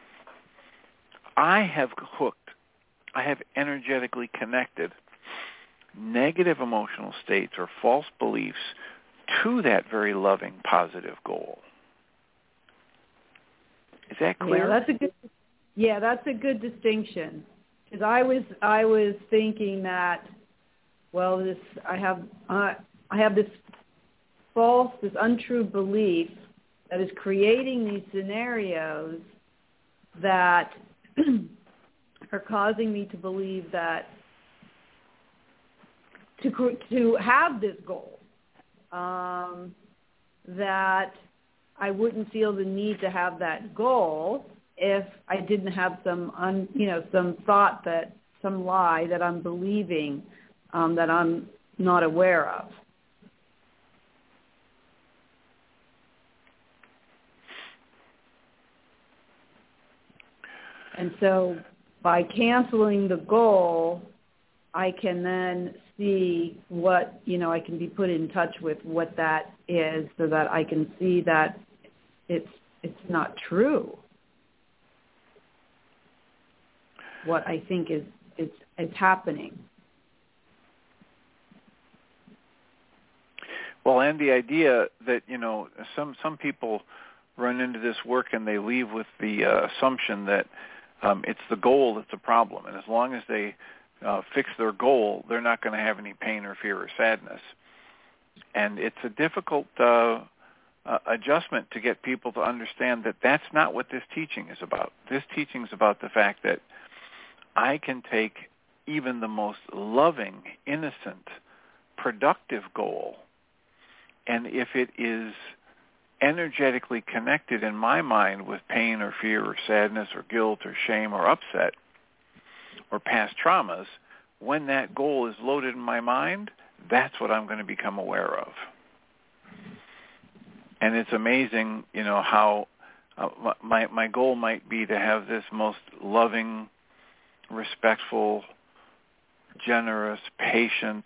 I have hooked, I have energetically connected negative emotional states or false beliefs to that very loving, positive goal. Is that clear? Yeah, that's a good. Yeah, that's a good distinction. Because I was, I was thinking that, well, this I have, uh, I have this false, this untrue belief that is creating these scenarios that are causing me to believe that to to have this goal, um, that I wouldn't feel the need to have that goal if I didn't have some, un, you know, some thought that, some lie that I'm believing um, that I'm not aware of. And so by canceling the goal, I can then see what, you know, I can be put in touch with what that is so that I can see that it's it's not true. What I think is is, is happening. Well, and the idea that, you know, some, some people run into this work and they leave with the uh, assumption that um, it's the goal that's a problem. And as long as they uh, fix their goal, they're not going to have any pain or fear or sadness. And it's a difficult uh, uh, adjustment to get people to understand that that's not what this teaching is about. This teaching is about the fact that I can take even the most loving, innocent, productive goal, and if it is energetically connected in my mind with pain or fear or sadness or guilt or shame or upset or past traumas, when that goal is loaded in my mind, that's what I'm going to become aware of. And it's amazing, you know, how uh, my my goal might be to have this most loving, respectful, generous, patient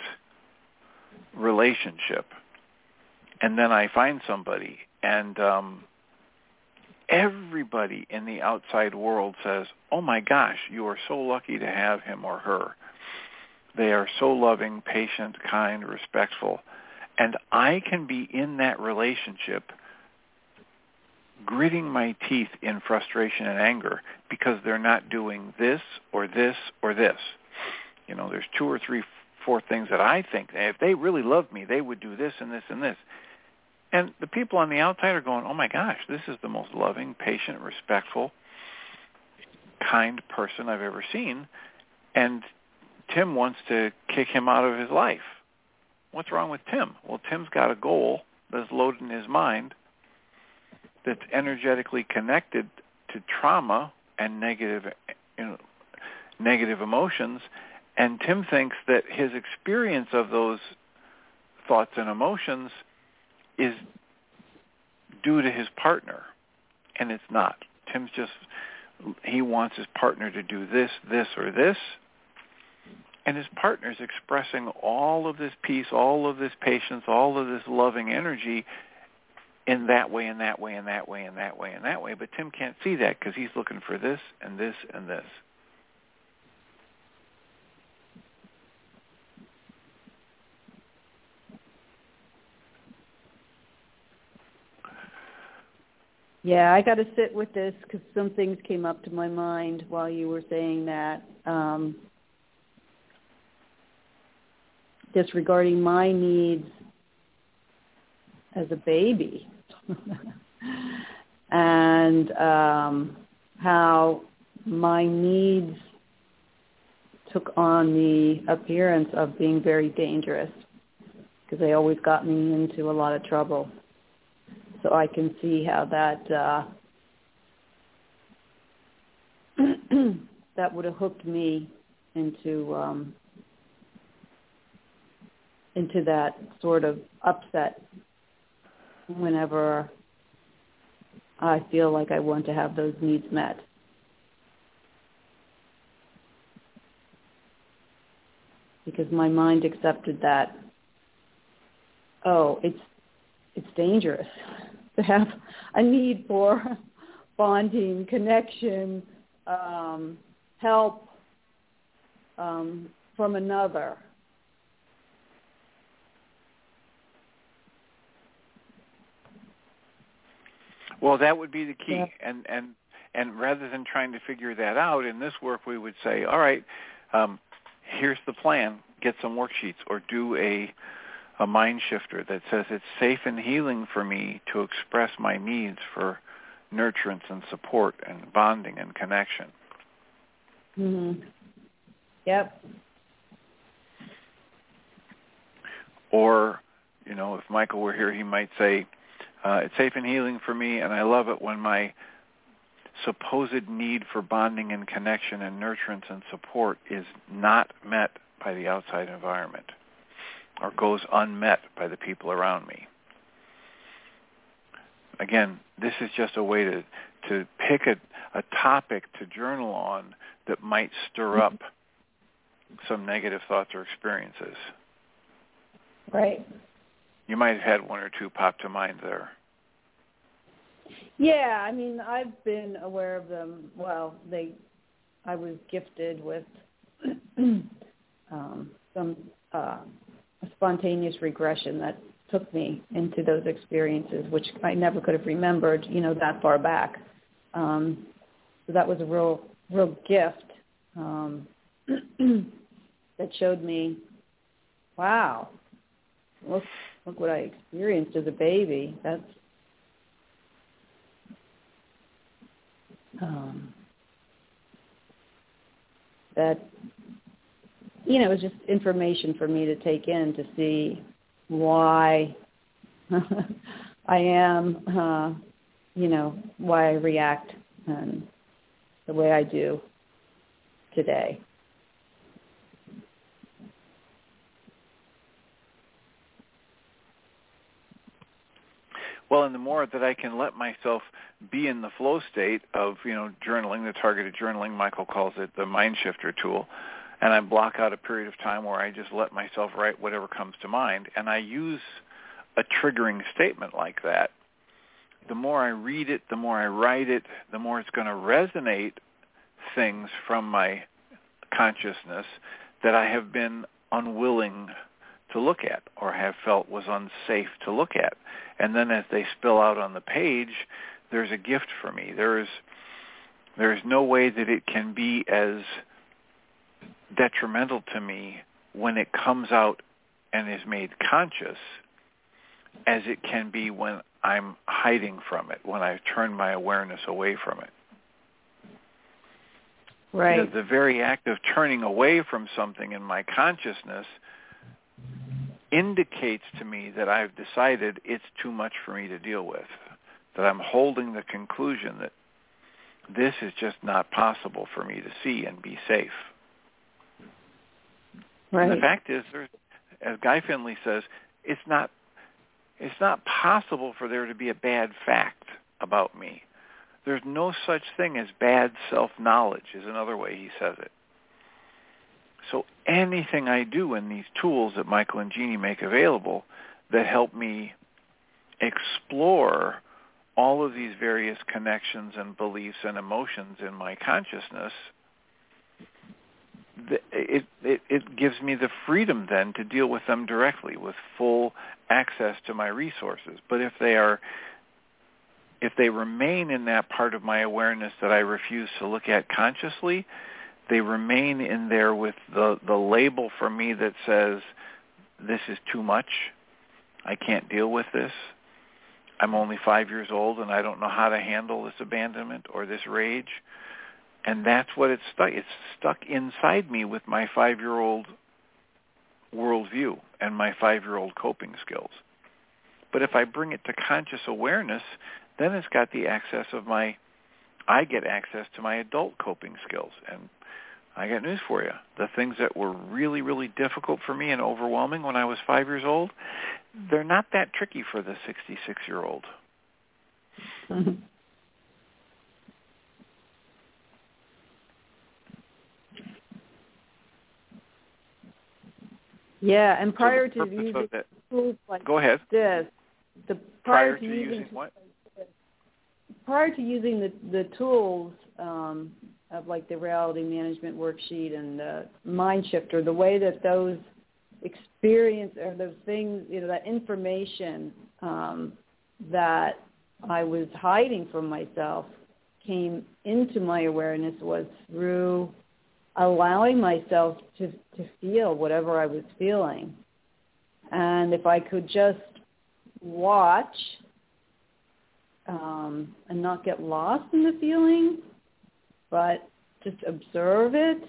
relationship. And then I find somebody, and um, everybody in the outside world says, oh my gosh, you are so lucky to have him or her. They are so loving, patient, kind, respectful. And I can be in that relationship gritting my teeth in frustration and anger because they're not doing this or this or this. You know, there's two or three, four things that I think, if they really loved me, they would do this and this and this. And the people on the outside are going, oh my gosh, this is the most loving, patient, respectful, kind person I've ever seen. And Tim wants to kick him out of his life. What's wrong with Tim? Well, Tim's got a goal that's loaded in his mind that's energetically connected to trauma and negative, you know, negative emotions. And Tim thinks that his experience of those thoughts and emotions is due to his partner, and it's not. Tim's just, he wants his partner to do this, this, or this, and his partner's expressing all of this peace, all of this patience, all of this loving energy in that way, and that way, and that way, and that way, and that way, but Tim can't see that because he's looking for this, and this, and this. Yeah, I got to sit with this because some things came up to my mind while you were saying that. Um, just regarding my needs as a baby and um, how my needs took on the appearance of being very dangerous because they always got me into a lot of trouble. So I can see how that uh, that would have hooked me into um, into that sort of upset whenever I feel like I want to have those needs met. Because my mind accepted that, oh, it's it's dangerous to have a need for bonding, connection, um, help um, from another. Well, that would be the key. Yeah. And, and, and rather than trying to figure that out, in this work we would say, all right, um, here's the plan. Get some worksheets or do a a mind shifter that says it's safe and healing for me to express my needs for nurturance and support and bonding and connection. Mm-hmm. Yep. Or, you know, if Michael were here, he might say, uh, it's safe and healing for me, and I love it when my supposed need for bonding and connection and nurturance and support is not met by the outside environment or goes unmet by the people around me. Again, this is just a way to, to pick a, a topic to journal on that might stir up some negative thoughts or experiences. Right. You might have had one or two pop to mind there. Yeah, I mean, I've been aware of them. Well, they, I was gifted with um, some uh, spontaneous regression that took me into those experiences, which I never could have remembered, you know, that far back. Um, so that was a real, real gift um, that showed me, wow, look, look what I experienced as a baby. That's um, that. You know, it was just information for me to take in to see why I am, uh, you know, why I react um, the way I do today. Well, and the more that I can let myself be in the flow state of, you know, journaling, the targeted journaling, Michael calls it the mind shifter tool, and I block out a period of time where I just let myself write whatever comes to mind, and I use a triggering statement like that the more I read it, the more I write it, the more it's going to resonate things from my consciousness that I have been unwilling to look at or have felt was unsafe to look at. And then as they spill out on the page, there's a gift for me. There is there is no way that it can be as detrimental to me when it comes out and is made conscious as it can be when I'm hiding from it, when I turn my awareness away from it. Right. The, the very act of turning away from something in my consciousness indicates to me that I've decided it's too much for me to deal with, that I'm holding the conclusion that this is just not possible for me to see and be safe. Right. And the fact is, there's, as Guy Finley says, it's not it's not possible for there to be a bad fact about me. There's no such thing as bad self-knowledge, is another way he says it. So anything I do in these tools that Michael and Jeannie make available that help me explore all of these various connections and beliefs and emotions in my consciousness, it, it, it gives me the freedom then to deal with them directly with full access to my resources. But if they are if they remain in that part of my awareness that I refuse to look at consciously, they remain in there with the, the label for me that says, this is too much, I can't deal with this, I'm only five years old and I don't know how to handle this abandonment or this rage. And that's what it's stuck. It's stuck inside me with my five-year-old worldview and my five-year-old coping skills. But if I bring it to conscious awareness, then it's got the access of my, I get access to my adult coping skills. And I got news for you. The things that were really, really difficult for me and overwhelming when I was five years old, they're not that tricky for the sixty-six-year-old. Mm-hmm. Yeah, and prior so to using that, tools like go ahead. this, the prior prior, to, to using, using what? Prior to using the the tools um, of like the reality management worksheet and the mind shifter, the way that those experience or those things, you know, that information um, that I was hiding from myself came into my awareness was through allowing myself to, to feel whatever I was feeling. And if I could just watch um, and not get lost in the feeling, but just observe it,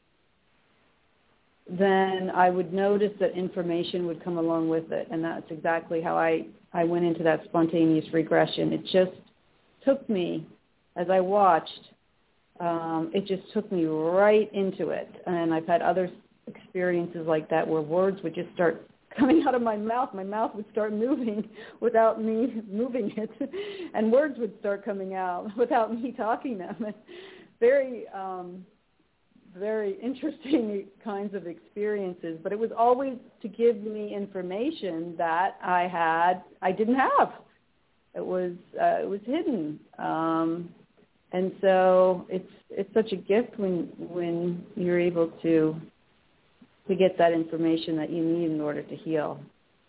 then I would notice that information would come along with it. And that's exactly how I, I went into that spontaneous regression. It just took me, as I watched, um, it just took me right into it. And I've had other experiences like that where words would just start coming out of my mouth. My mouth would start moving without me moving it. And words would start coming out without me talking them. Very... Um, very interesting kinds of experiences, but it was always to give me information that I had, I didn't have. It was, uh, it was hidden. Um, and so it's, it's such a gift when, when you're able to, to get that information that you need in order to heal.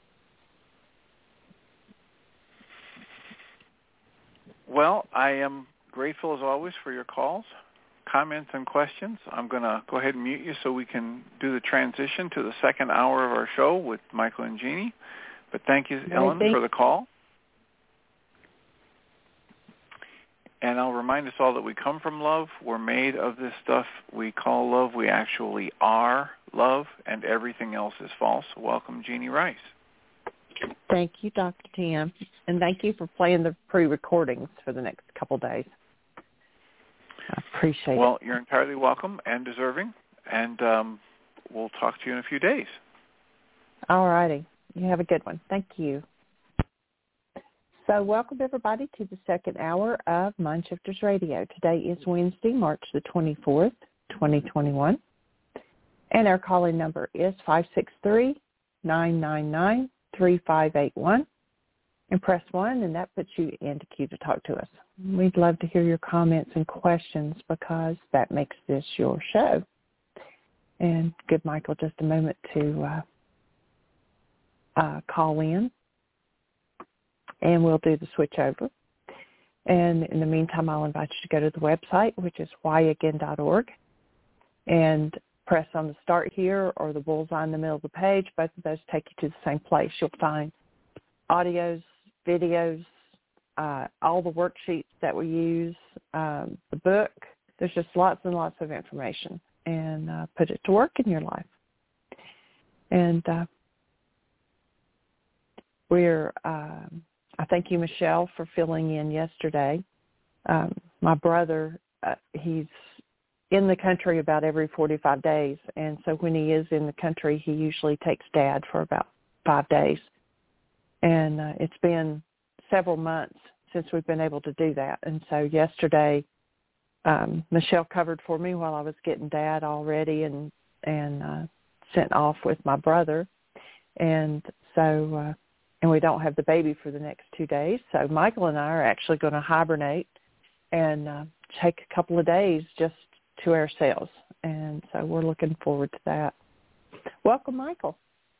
Well, I am grateful as always for your calls, comments, and questions. I'm going to go ahead and mute you so we can do the transition to the second hour of our show with Michael and Jeannie. But thank you, Well, Ellen, thank- for the call. And I'll remind us all that we come from love. We're made of this stuff we call love. We actually are love, and everything else is false. Welcome, Jeannie Rice. Thank you, Doctor Tim. And thank you for playing the pre-recordings for the next couple days. I appreciate well, it. Well, you're entirely welcome and deserving, and um, we'll talk to you in a few days. All righty. You have a good one. Thank you. So welcome, everybody, to the second hour of Mind Shifters Radio. Today is Wednesday, March the twenty-fourth, twenty twenty-one, and our calling number is five six three, nine nine nine, three five eight one. and press one, and that puts you into queue to talk to us. We'd love to hear your comments and questions because that makes this your show. And give Michael just a moment to uh, uh, call in, and we'll do the switch over. And in the meantime, I'll invite you to go to the website, which is why again dot org, and press on the Start Here or the bullseye in the middle of the page. Both of those take you to the same place. You'll find audios, videos, uh, all the worksheets that we use, um, the book. There's just lots and lots of information, and uh, put it to work in your life. And uh, we're, uh, I thank you, Michelle, for filling in yesterday. Um, my brother, uh, he's in the country about every forty-five days, and so when he is in the country, he usually takes Dad for about five days. And uh, it's been several months since we've been able to do that. And so yesterday, um, Michelle covered for me while I was getting Dad all ready and, and uh, sent off with my brother. And so, uh, and we don't have the baby for the next two days. So Michael and I are actually going to hibernate and uh, take a couple of days just to ourselves. And so we're looking forward to that. Welcome, Michael.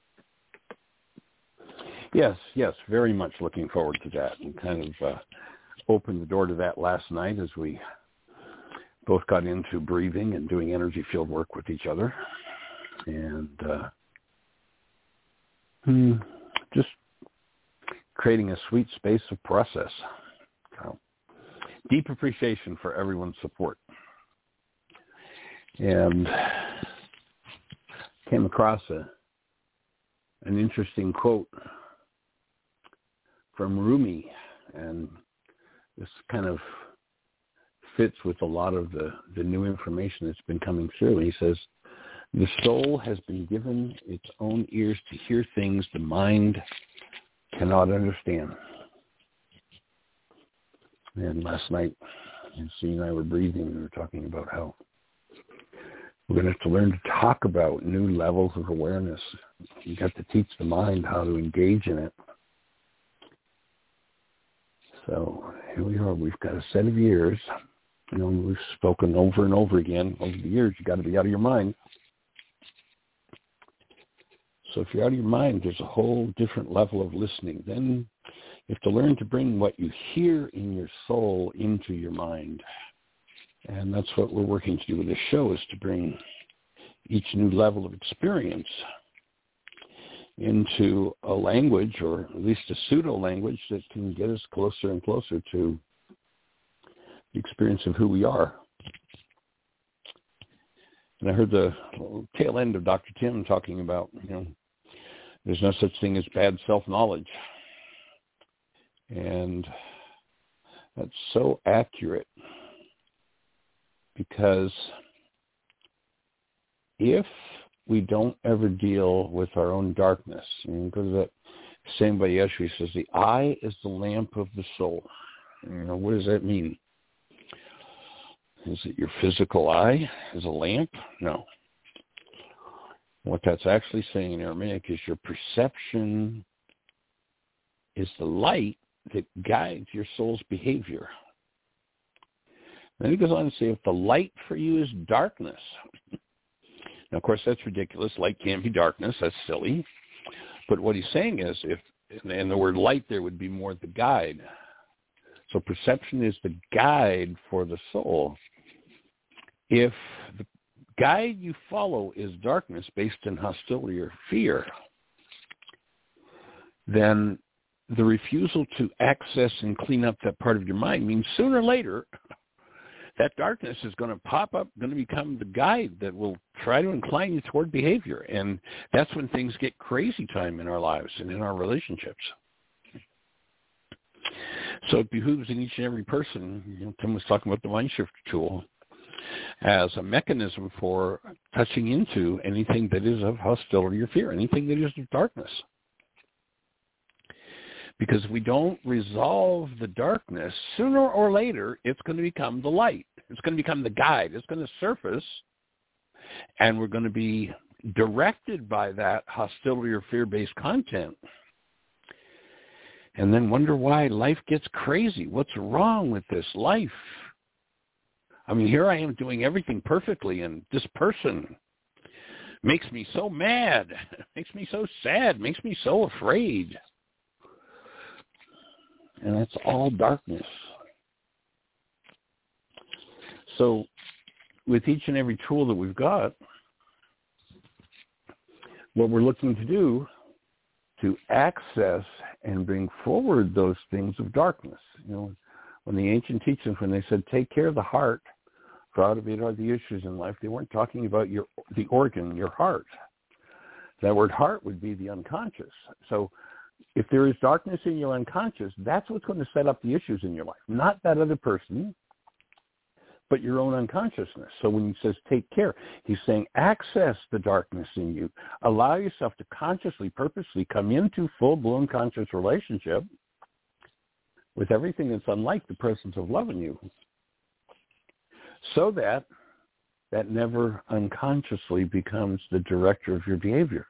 Yes, yes, very much looking forward to that, and kind of uh, opened the door to that last night as we both got into breathing and doing energy field work with each other, and uh, hmm, just creating a sweet space of process. So, deep appreciation for everyone's support. And came across a an interesting quote from Rumi, and this kind of fits with a lot of the, the new information that's been coming through. He says, the soul has been given its own ears to hear things the mind cannot understand. And last night, Sue and I were breathing, we were talking about how we're going to have to learn to talk about new levels of awareness. You got to teach the mind how to engage in it. So here we are. We've got a set of years. You know, we've spoken over and over again over the years. You got to be out of your mind. So if you're out of your mind, there's a whole different level of listening. Then you have to learn to bring what you hear in your soul into your mind. And that's what we're working to do with this show, is to bring each new level of experience into a language, or at least a pseudo-language, that can get us closer and closer to the experience of who we are. And I heard the tail end of Doctor Tim talking about, you know, there's no such thing as bad self-knowledge. And that's so accurate, because if we don't ever deal with our own darkness, I mean, go to that same by Yeshua, he says, the eye is the lamp of the soul. You know, what does that mean? Is it your physical eye as a lamp? No. What that's actually saying in Aramaic is your perception is the light that guides your soul's behavior. Then he goes on to say, if the light for you is darkness. Now, of course, that's ridiculous. Light can't be darkness. That's silly. But what he's saying is, if, and the word light there would be more the guide. So perception is the guide for the soul. If the guide you follow is darkness based in hostility or fear, then the refusal to access and clean up that part of your mind means sooner or later that darkness is going to pop up, going to become the guide that will try to incline you toward behavior. And that's when things get crazy time in our lives and in our relationships. So it behooves in each and every person, you know, Tim was talking about the mind shifter tool, as a mechanism for touching into anything that is of hostility or fear, anything that is of darkness. Because if we don't resolve the darkness, sooner or later, it's going to become the light. It's going to become the guide. It's going to surface, and we're going to be directed by that hostility or fear-based content. and then wonder why life gets crazy. What's wrong with this life? I mean, here I am doing everything perfectly, and this person makes me so mad, makes me so sad, makes me so afraid. And that's all darkness. So with each and every tool that we've got, what we're looking to do to access and bring forward those things of darkness. You know, when the ancient teachings, when they said, take care of the heart, for out of it are the issues in life, they weren't talking about your the organ, your heart. That word heart would be the unconscious. So if there is darkness in your unconscious, that's what's going to set up the issues in your life, not that other person, but your own unconsciousness. So when he says take care, he's saying access the darkness in you. Allow yourself to consciously, purposely come into full-blown conscious relationship with everything that's unlike the presence of love in you, so that that never unconsciously becomes the director of your behavior.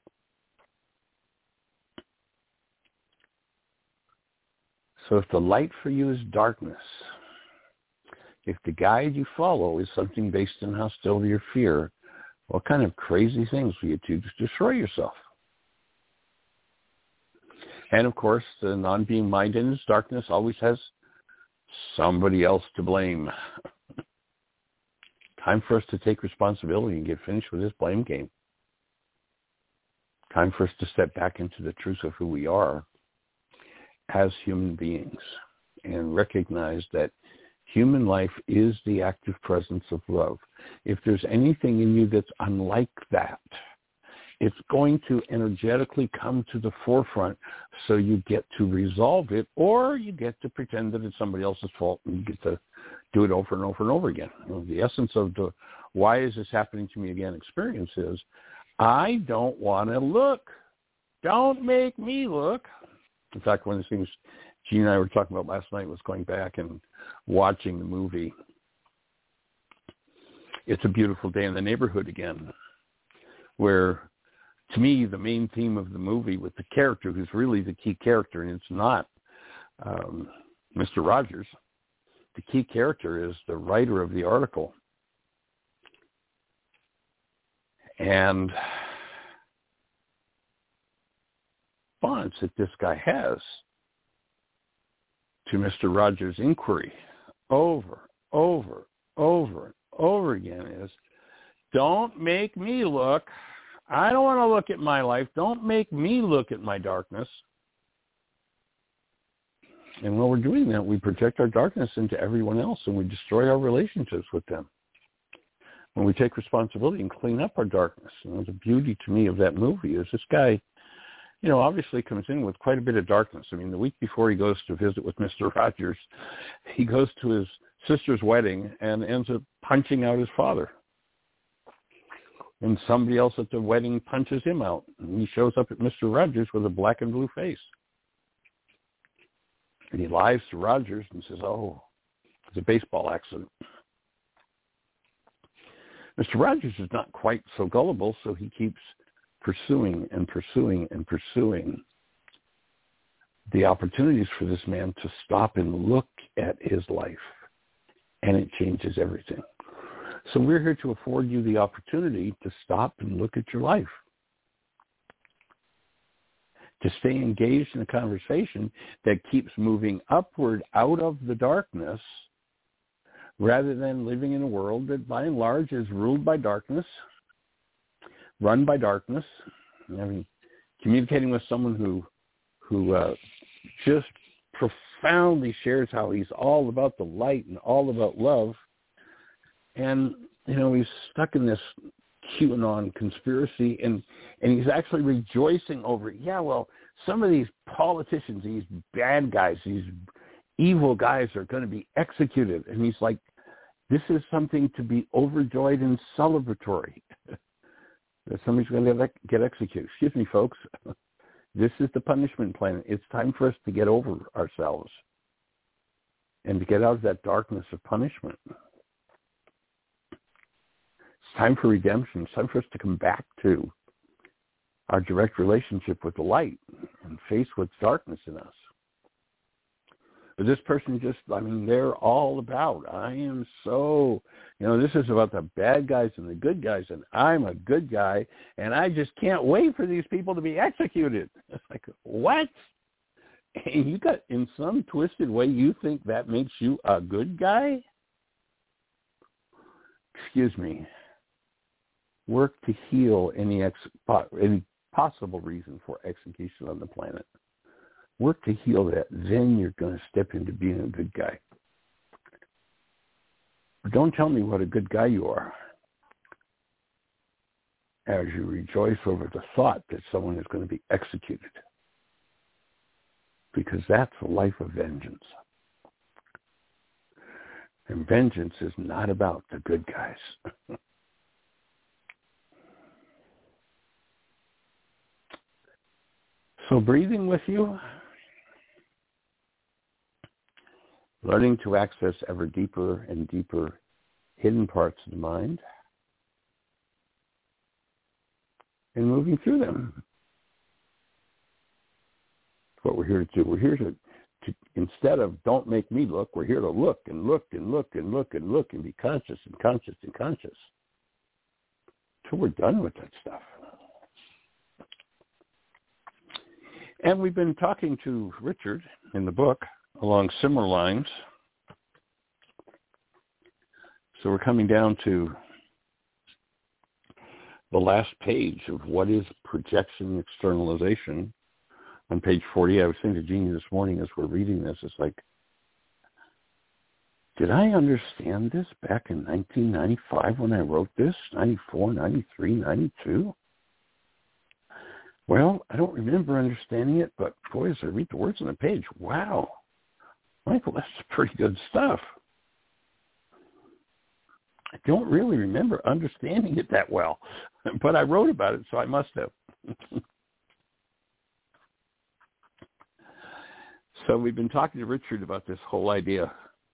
So if the light for you is darkness, if the guide you follow is something based on hostility or fear, what kind of crazy things will you do to destroy yourself? And of course, the non-being mind in its darkness always has somebody else to blame. Time for us to take responsibility and get finished with this blame game. Time for us to step back into the truth of who we are as human beings and recognize that human life is the active presence of love. If there's anything in you that's unlike that, it's going to energetically come to the forefront, so you get to resolve it, or you get to pretend that it's somebody else's fault and you get to do it over and over and over again. You know, the essence of the why is this happening to me again experience is, I don't want to look. Don't make me look. In fact, one of the things Gene and I were talking about last night was going back and watching the movie It's a Beautiful Day in the Neighborhood again, where, to me, the main theme of the movie with the character who's really the key character, and it's not um, Mister Rogers. The key character is the writer of the article. And response that this guy has to Mister Rogers' inquiry over, over, over, and over again is, don't make me look. I don't want to look at my life. Don't make me look at my darkness. And when we're doing that, we project our darkness into everyone else, and we destroy our relationships with them. When we take responsibility and clean up our darkness, you know, the beauty to me of that movie is this guy, you know, obviously comes in with quite a bit of darkness. I mean, the week before he goes to visit with Mister Rogers, he goes to his sister's wedding and ends up punching out his father. And somebody else at the wedding punches him out. And he shows up at Mister Rogers with a black and blue face. And he lies to Rogers and says, oh, it's a baseball accident. Mister Rogers is not quite so gullible, so he keeps pursuing and pursuing and pursuing the opportunities for this man to stop and look at his life. And it changes everything. So we're here to afford you the opportunity to stop and look at your life, to stay engaged in a conversation that keeps moving upward out of the darkness, rather than living in a world that by and large is ruled by darkness, run by darkness. I mean, communicating with someone who who uh, just profoundly shares how he's all about the light and all about love, and you know he's stuck in this QAnon conspiracy, and and he's actually rejoicing over it. Yeah, well, some of these politicians, these bad guys, these evil guys are going to be executed, and he's like, this is something to be overjoyed and celebratory. That somebody's going to get executed. Excuse me, folks. This is the punishment plan. It's time for us to get over ourselves and to get out of that darkness of punishment. It's time for redemption. It's time for us to come back to our direct relationship with the light and face what's darkness in us. But this person just, I mean, they're all about, I am so, you know, this is about the bad guys and the good guys, and I'm a good guy, and I just can't wait for these people to be executed. It's like, what? And you got, in some twisted way, you think that makes you a good guy? Excuse me. Work to heal any ex, any possible reason for execution on the planet. Work to heal that. Then you're going to step into being a good guy. But don't tell me what a good guy you are as you rejoice over the thought that someone is going to be executed. Because that's a life of vengeance. And vengeance is not about the good guys. So breathing with you, learning to access ever deeper and deeper hidden parts of the mind, and moving through them. That's what we're here to do. We're here to, to, instead of don't make me look, we're here to look and look and look and look and look and be conscious and conscious and conscious till we're done with that stuff. And we've been talking to Richard in the book along similar lines. So we're coming down to the last page of what is projection externalization on page forty. I was saying to Jeannie this morning as we're reading this, it's like, did I understand this back in nineteen ninety-five when I wrote this? ninety-four, ninety-three, ninety-two? Well, I don't remember understanding it, but boy, as I read the words on the page, wow, Michael, that's pretty good stuff. I don't really remember understanding it that well, but I wrote about it, so I must have. So we've been talking to Richard about this whole idea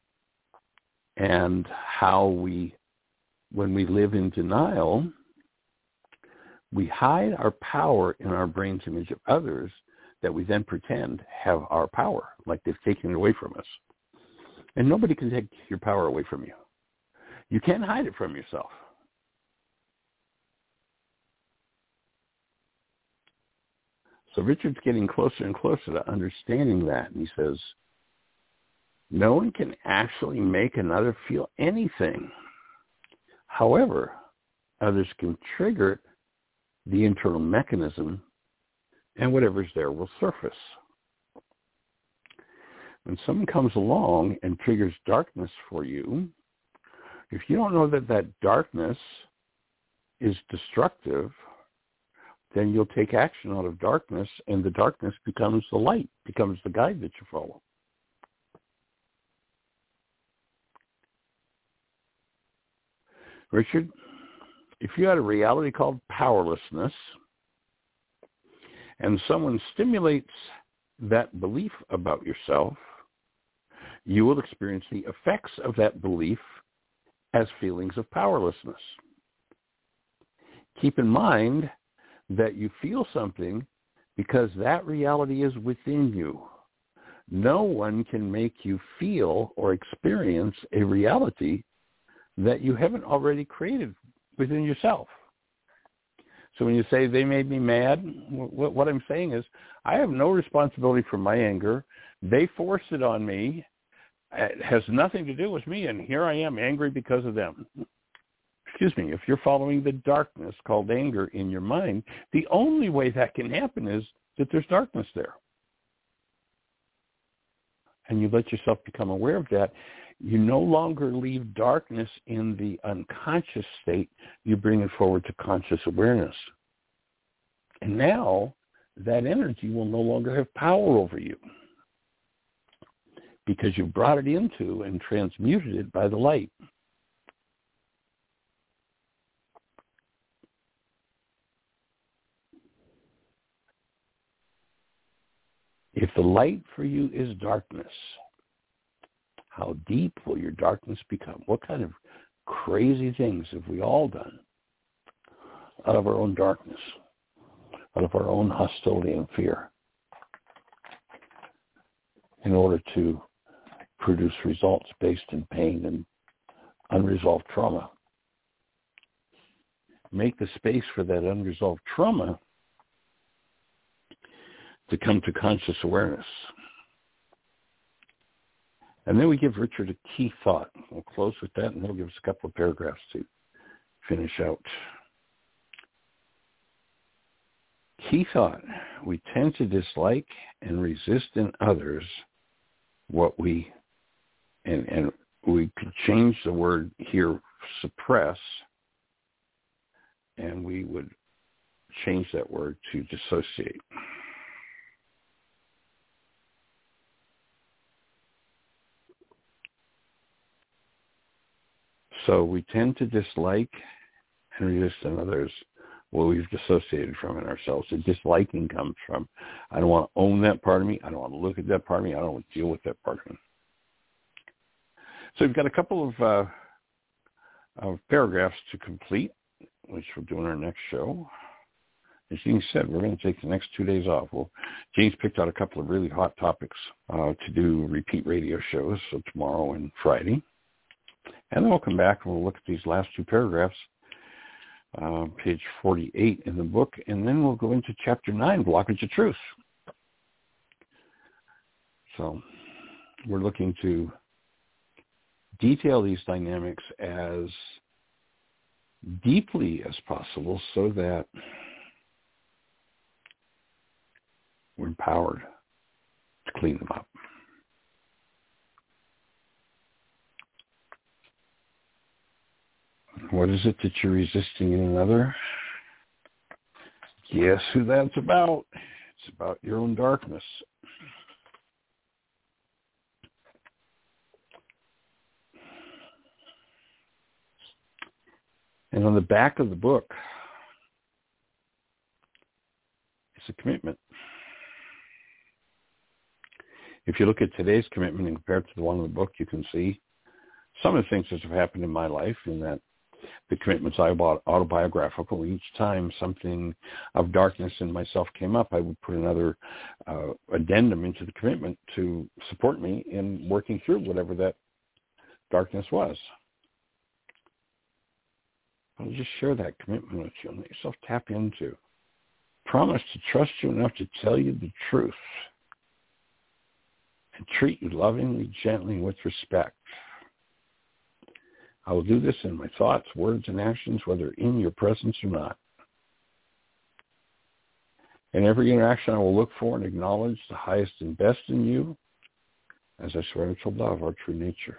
and how we, when we live in denial, we hide our power in our brain's image of others that we then pretend have our power, like they've taken it away from us. And nobody can take your power away from you. You can't hide it from yourself. So Richard's getting closer and closer to understanding that. And he says, no one can actually make another feel anything. However, others can trigger the internal mechanism, and whatever's there will surface. When someone comes along and triggers darkness for you, if you don't know that that darkness is destructive, then you'll take action out of darkness, and the darkness becomes the light, becomes the guide that you follow. Richard, if you had a reality called powerlessness, and someone stimulates that belief about yourself, you will experience the effects of that belief as feelings of powerlessness. Keep in mind that you feel something because that reality is within you. No one can make you feel or experience a reality that you haven't already created within yourself. So when you say they made me mad, what I'm saying is I have no responsibility for my anger. They forced it on me. It has nothing to do with me, and here I am angry because of them. Excuse me, if you're following the darkness called anger in your mind, the only way that can happen is that there's darkness there. And you let yourself become aware of that. You no longer leave darkness in the unconscious state. You bring it forward to conscious awareness. And now that energy will no longer have power over you because you brought it into and transmuted it by the light. If the light for you is darkness, how deep will your darkness become? What kind of crazy things have we all done out of our own darkness, out of our own hostility and fear, in order to produce results based in pain and unresolved trauma. Make the space for that unresolved trauma to come to conscious awareness. And then we give Richard a key thought. We'll close with that, and he'll give us a couple of paragraphs to finish out. Key thought: we tend to dislike and resist in others what we, and, and we could change the word here, suppress, and we would change that word to dissociate. So we tend to dislike and resist in others what we've dissociated from in ourselves. The disliking comes from, I don't want to own that part of me. I don't want to look at that part of me. I don't want to deal with that part of me. So we've got a couple of, uh, of paragraphs to complete, which we'll do in our next show. As Jean said, we're going to take the next two days off. Well, Jean's picked out a couple of really hot topics uh, to do repeat radio shows, so tomorrow and Friday. And then we'll come back and we'll look at these last two paragraphs, uh, page forty-eight in the book, and then we'll go into chapter nine, Blockage of Truth. So we're looking to detail these dynamics as deeply as possible so that we're empowered to clean them up. What is it that you're resisting in another? Guess who that's about? It's about your own darkness. And on the back of the book is a commitment. If you look at today's commitment and compare it to the one in the book, you can see some of the things that have happened in my life, in that the commitments I bought autobiographical. Each time something of darkness in myself came up, I would put another uh, addendum into the commitment to support me in working through whatever that darkness was. I'll just share that commitment with you and let yourself tap into. Promise to trust you enough to tell you the truth and treat you lovingly, gently, and with respect. I will do this in my thoughts, words, and actions, whether in your presence or not. In every interaction, I will look for and acknowledge the highest and best in you as I swear to love our true nature.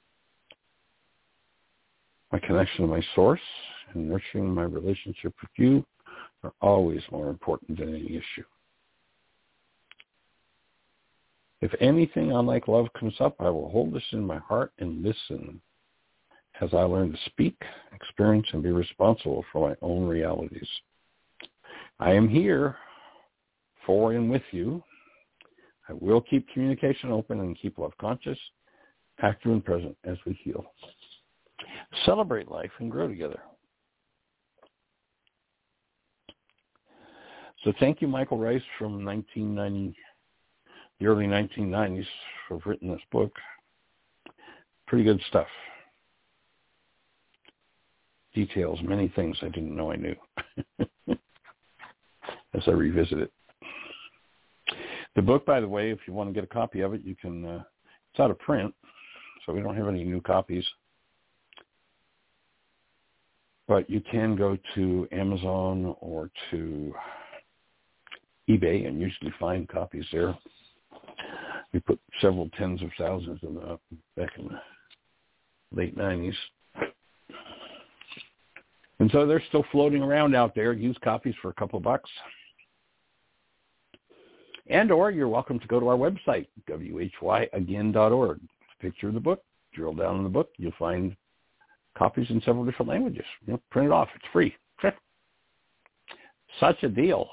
My connection to my source and nurturing my relationship with you are always more important than any issue. If anything unlike love comes up, I will hold this in my heart and listen as I learn to speak, experience, and be responsible for my own realities. I am here for and with you. I will keep communication open and keep love conscious, active and present as we heal. Celebrate life and grow together. So thank you, Michael Rice from nineteen ninety, the early nineteen nineties, for written this book. Pretty good stuff. Details many things I didn't know I knew as I revisit it. The book, by the way, if you want to get a copy of it, you can, uh, it's out of print, so we don't have any new copies. But you can go to Amazon or to eBay and usually find copies there. We put several tens of thousands of them up back in the late nineties. And so they're still floating around out there, used copies for a couple of bucks. And or you're welcome to go to our website, W H Y again dot org. Picture of the book, drill down in the book, you'll find copies in several different languages. You know, print it off, it's free. Such a deal.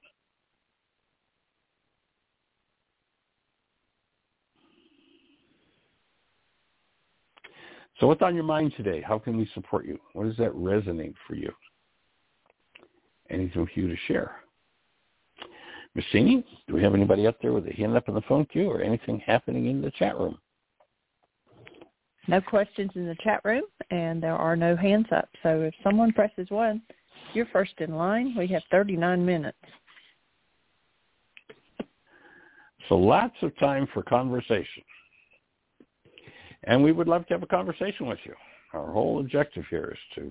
So what's on your mind today? How can we support you? What does that resonate for you? Anything for you to share? Missini, do we have anybody out there with a hand up in the phone queue or anything happening in the chat room? no questions in the chat room, and there are no hands up. So if someone presses one, you're first in line. We have thirty-nine minutes. So lots of time for conversation. And we would love to have a conversation with you. Our whole objective here is to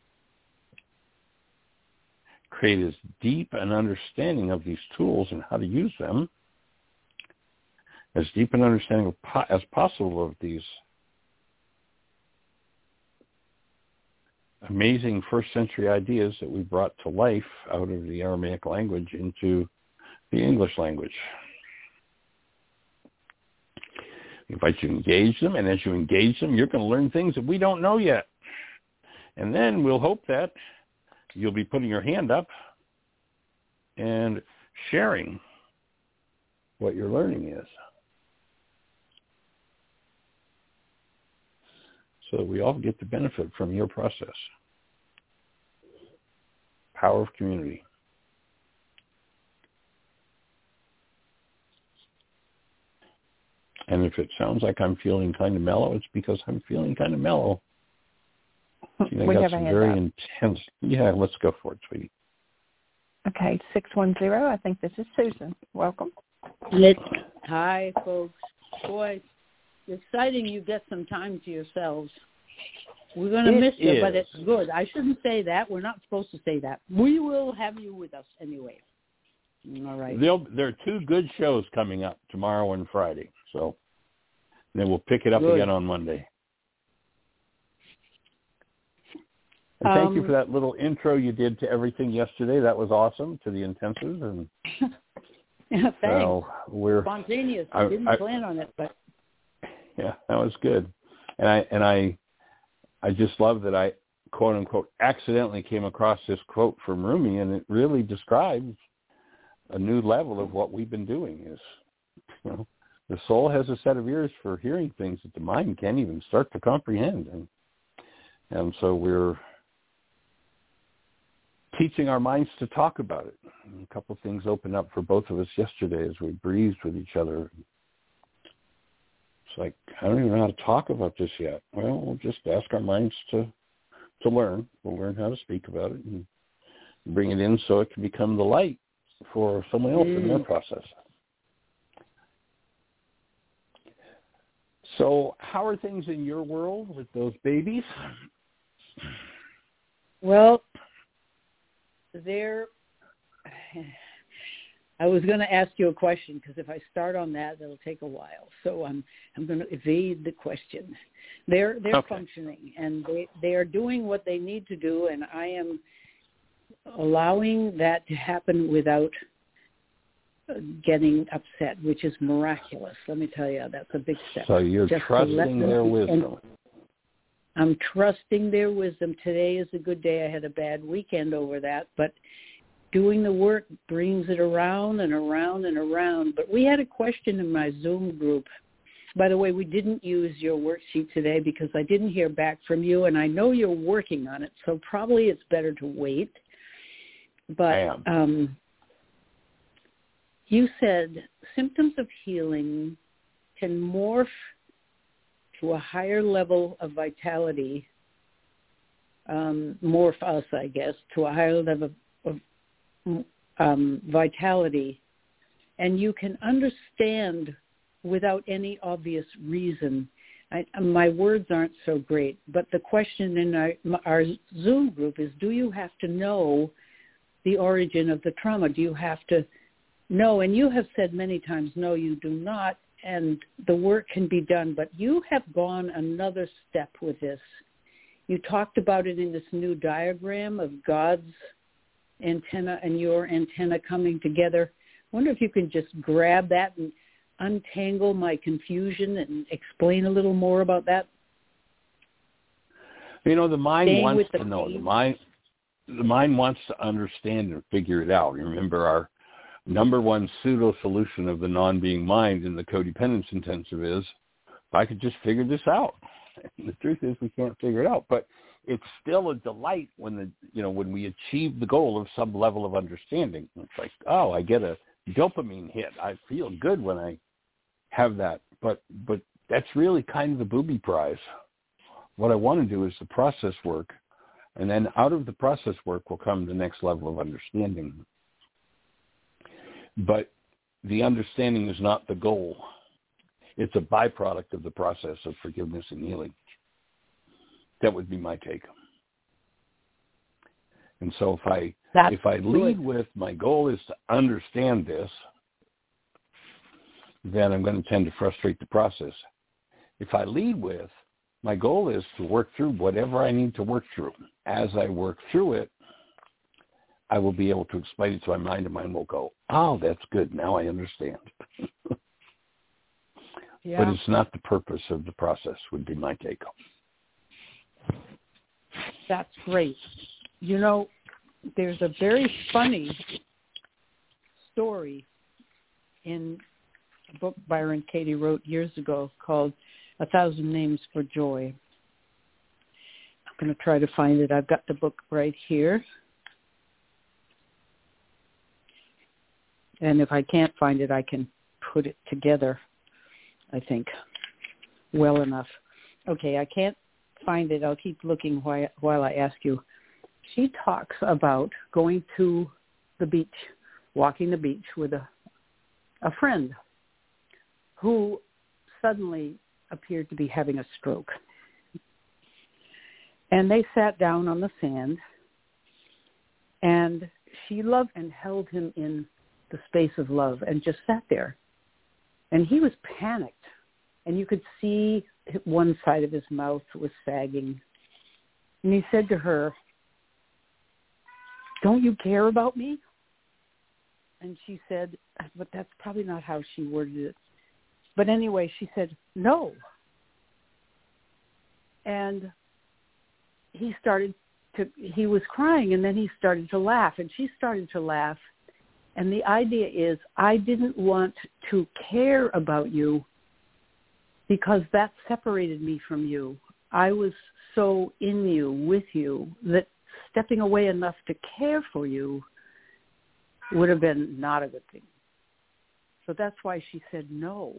create as deep an understanding of these tools and how to use them, as deep an understanding of po- as possible of these amazing first century ideas that we brought to life out of the Aramaic language into the English language. We invite you to engage them, and as you engage them, you're going to learn things that we don't know yet. And then we'll hope that you'll be putting your hand up and sharing what your learning is, so that we all get to benefit from your process. Power of community. And if it sounds like I'm feeling kind of mellow, it's because I'm feeling kind of mellow. You know, we got have some a hand very up. intense. Yeah, let's go for it, sweetie. Okay, six one zero. I think this is Susan. Welcome. It, hi, folks. Boy, it's exciting you get some time to yourselves. We're going to It miss you, is. but it's good. I shouldn't say that. We're not supposed to say that. We will have you with us anyway. All right. There'll, there are two good shows coming up tomorrow and Friday, so then we'll pick it up Good. again on Monday. And thank Um, you for that little intro you did to everything yesterday. That was awesome, to the intensive. And yeah, thanks. so we're Spontaneous. I, I- didn't I- plan on it, but yeah, that was good. And I and I I just love that I quote unquote accidentally came across this quote from Rumi, and it really describes a new level of what we've been doing. Is, you know, the soul has a set of ears for hearing things that the mind can't even start to comprehend, and and so we're teaching our minds to talk about it. And a couple of things opened up for both of us yesterday as we breathed with each other. It's like, I don't even know how to talk about this yet. Well, we'll just ask our minds to to learn. We'll learn how to speak about it and bring it in so it can become the light for someone else mm. in their process. So how are things in your world with those babies? well, there. I was going to ask you a question because if I start on that, it'll take a while. So I'm I'm going to evade the question. They're they're okay. functioning and they they are doing what they need to do, and I am allowing that to happen without getting upset, which is miraculous. Let me tell you, that's a big step. So you're Just trusting their wisdom. I'm trusting their wisdom. Today is a good day. I had a bad weekend over that, but doing the work brings it around and around and around. But we had a question in my Zoom group. By the way, we didn't use your worksheet today because I didn't hear back from you, and I know you're working on it, so probably it's better to wait. But um, you said symptoms of healing can morph to a higher level of vitality, um, morph us, I guess, to a higher level of um, vitality, and you can understand without any obvious reason. I, my words aren't so great, but the question in our, our Zoom group is, do you have to know the origin of the trauma? Do you have to know? And you have said many times, no, you do not, and the work can be done, but you have gone another step with this. You talked about it in this new diagram of God's antenna and your antenna coming together. I wonder if you can just grab that and untangle my confusion and explain a little more about that. You know, the mind Staying wants the to know. pain. The mind, the mind wants to understand and figure it out. Remember, our number one pseudo solution of the non-being mind in the codependence intensive is, if I could just figure this out. And the truth is, we can't figure it out. But it's still a delight when the you know when we achieve the goal of some level of understanding. It's like, oh, I get a dopamine hit. I feel good when I have that. But but that's really kind of the booby prize. What I want to do is the process work, and then out of the process work will come the next level of understanding. But the understanding is not the goal. It's a byproduct of the process of forgiveness and healing. That would be my take. And so if I That's if I lead good. with my goal is to understand this, then I'm going to tend to frustrate the process. If I lead with my goal is to work through whatever I need to work through. As I work through it, I will be able to explain it to my mind, and mine will go, oh, that's good. Now I understand. Yeah. But it's not the purpose of the process, would be my take. That's great. You know, there's a very funny story in a book Byron Katie wrote years ago called A Thousand Names for Joy. I'm going to try to find it. I've got the book right here. And if I can't find it, I can put it together, I think, well enough. Okay, I can't find it. I'll keep looking while, while I ask you. She talks about going to the beach, walking the beach with a, a friend who suddenly appeared to be having a stroke. And they sat down on the sand, and she loved and held him in the space of love and just sat there. And he was panicked, and you could see one side of his mouth was sagging. And he said to her, "Don't you care about me?" And she said, but that's probably not how she worded it. But anyway, she said, "No." And he started to, he was crying, and then he started to laugh, and she started to laugh. And the idea is, I didn't want to care about you because that separated me from you. I was so in you, with you, that stepping away enough to care for you would have been not a good thing. So that's why she said no.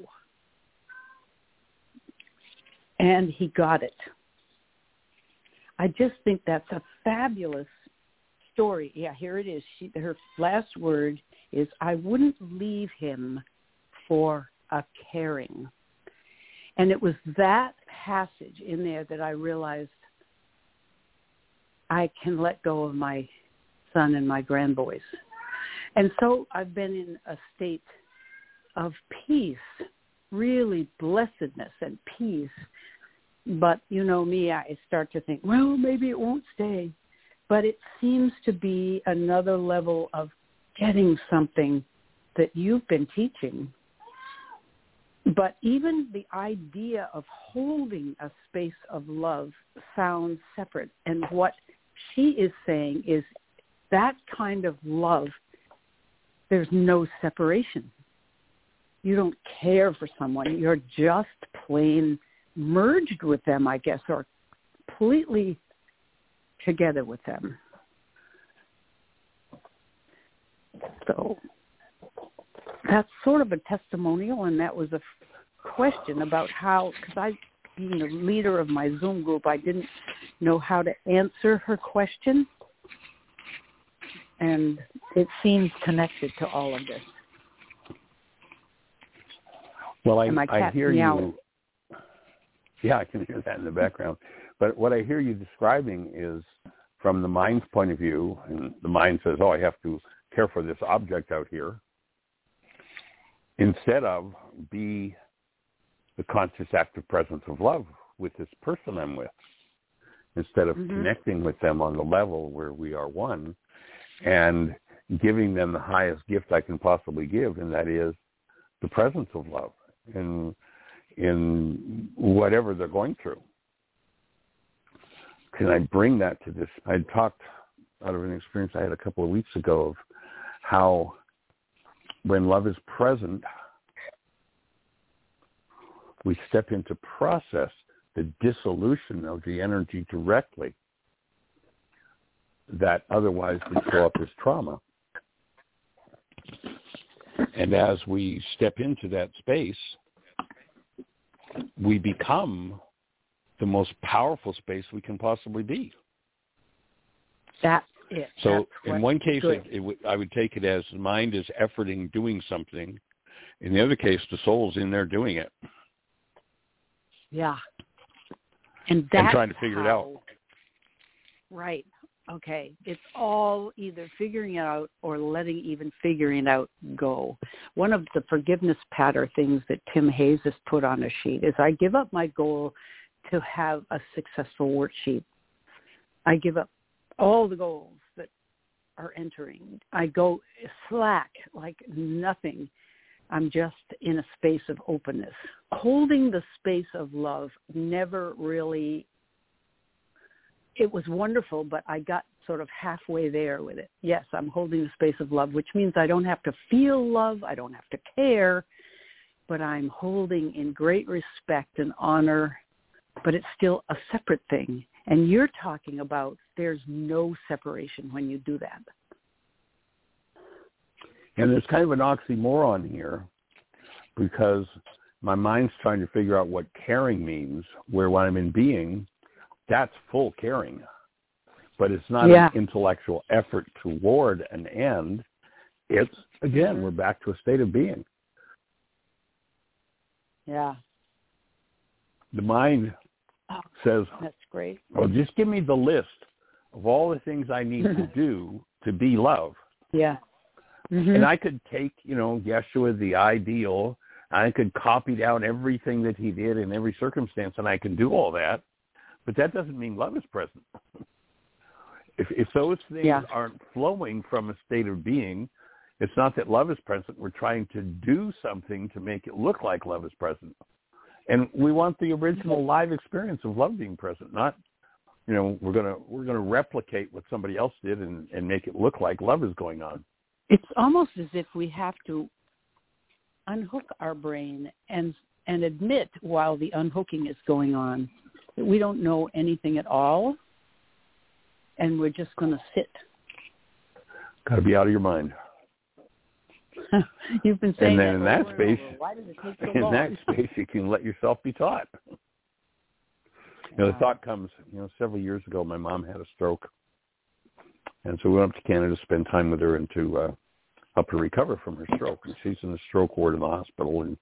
And he got it. I just think that's a fabulous story. Yeah, here it is. She, her last word is, I wouldn't leave him for a caring. And it was that passage in there that I realized I can let go of my son and my grandboys. And so I've been in a state of peace, really blessedness and peace. But you know me, I start to think, well, maybe it won't stay. But it seems to be another level of getting something that you've been teaching. But even the idea of holding a space of love sounds separate. And what she is saying is that kind of love, there's no separation. You don't care for someone. You're just plain merged with them, I guess, or completely together with them. So that's sort of a testimonial, and that was a question about how, because I, being the leader of my Zoom group, I didn't know how to answer her question, and it seems connected to all of this. Well, I, I hear you. Yeah, I can hear that in the background. But what I hear you describing is from the mind's point of view, and the mind says, oh, I have to care for this object out here, instead of be the conscious active presence of love with this person I'm with, instead of mm-hmm. connecting with them on the level where we are one and giving them the highest gift I can possibly give, and that is the presence of love in, in whatever they're going through. Can I bring that to this? I talked out of an experience I had a couple of weeks ago of how when love is present, we step into process the dissolution of the energy directly that otherwise would show up as trauma. And as we step into that space, we become the most powerful space we can possibly be. That's it. So That's in one case, good. it, it w- I would take it as the mind is efforting doing something. In the other case, the soul's in there doing it. Yeah. And that's and trying to figure how, it out. Right. Okay. It's all either figuring it out or letting even figuring it out go. One of the forgiveness pattern things that Tim Hayes has put on a sheet is I give up my goal to have a successful worksheet. I give up all the goals that are entering. I go slack like nothing. I'm just in a space of openness. Holding the space of love never really, it was wonderful, but I got sort of halfway there with it. Yes, I'm holding the space of love, which means I don't have to feel love. I don't have to care, but I'm holding in great respect and honor, but it's still a separate thing. And you're talking about there's no separation when you do that. And there's kind of an oxymoron here because my mind's trying to figure out what caring means, where when I'm in being, that's full caring. But it's not yeah. an intellectual effort toward an end. It's, again, we're back to a state of being. Yeah. The mind oh, says, that's great. Well, just give me the list of all the things I need to do to be love. Yeah. Mm-hmm. And I could take, you know, Yeshua, the ideal. I could copy down everything that he did in every circumstance, and I can do all that. But that doesn't mean love is present. if, if those things yeah. aren't flowing from a state of being, it's not that love is present. We're trying to do something to make it look like love is present. And we want the original live experience of love being present, not, you know, we're gonna we're gonna replicate what somebody else did and, and make it look like love is going on. It's almost as if we have to unhook our brain and and admit while the unhooking is going on that we don't know anything at all, and we're just going to sit. Got to be out of your mind. You've been saying and then that in that space, Why does it take so in long? that space, you can let yourself be taught. You know, the thought comes, you know, several years ago, my mom had a stroke. And so we went up to Canada to spend time with her and to uh, help her recover from her stroke. And she's in the stroke ward in the hospital, and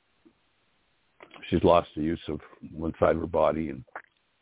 she's lost the use of one side of her body. And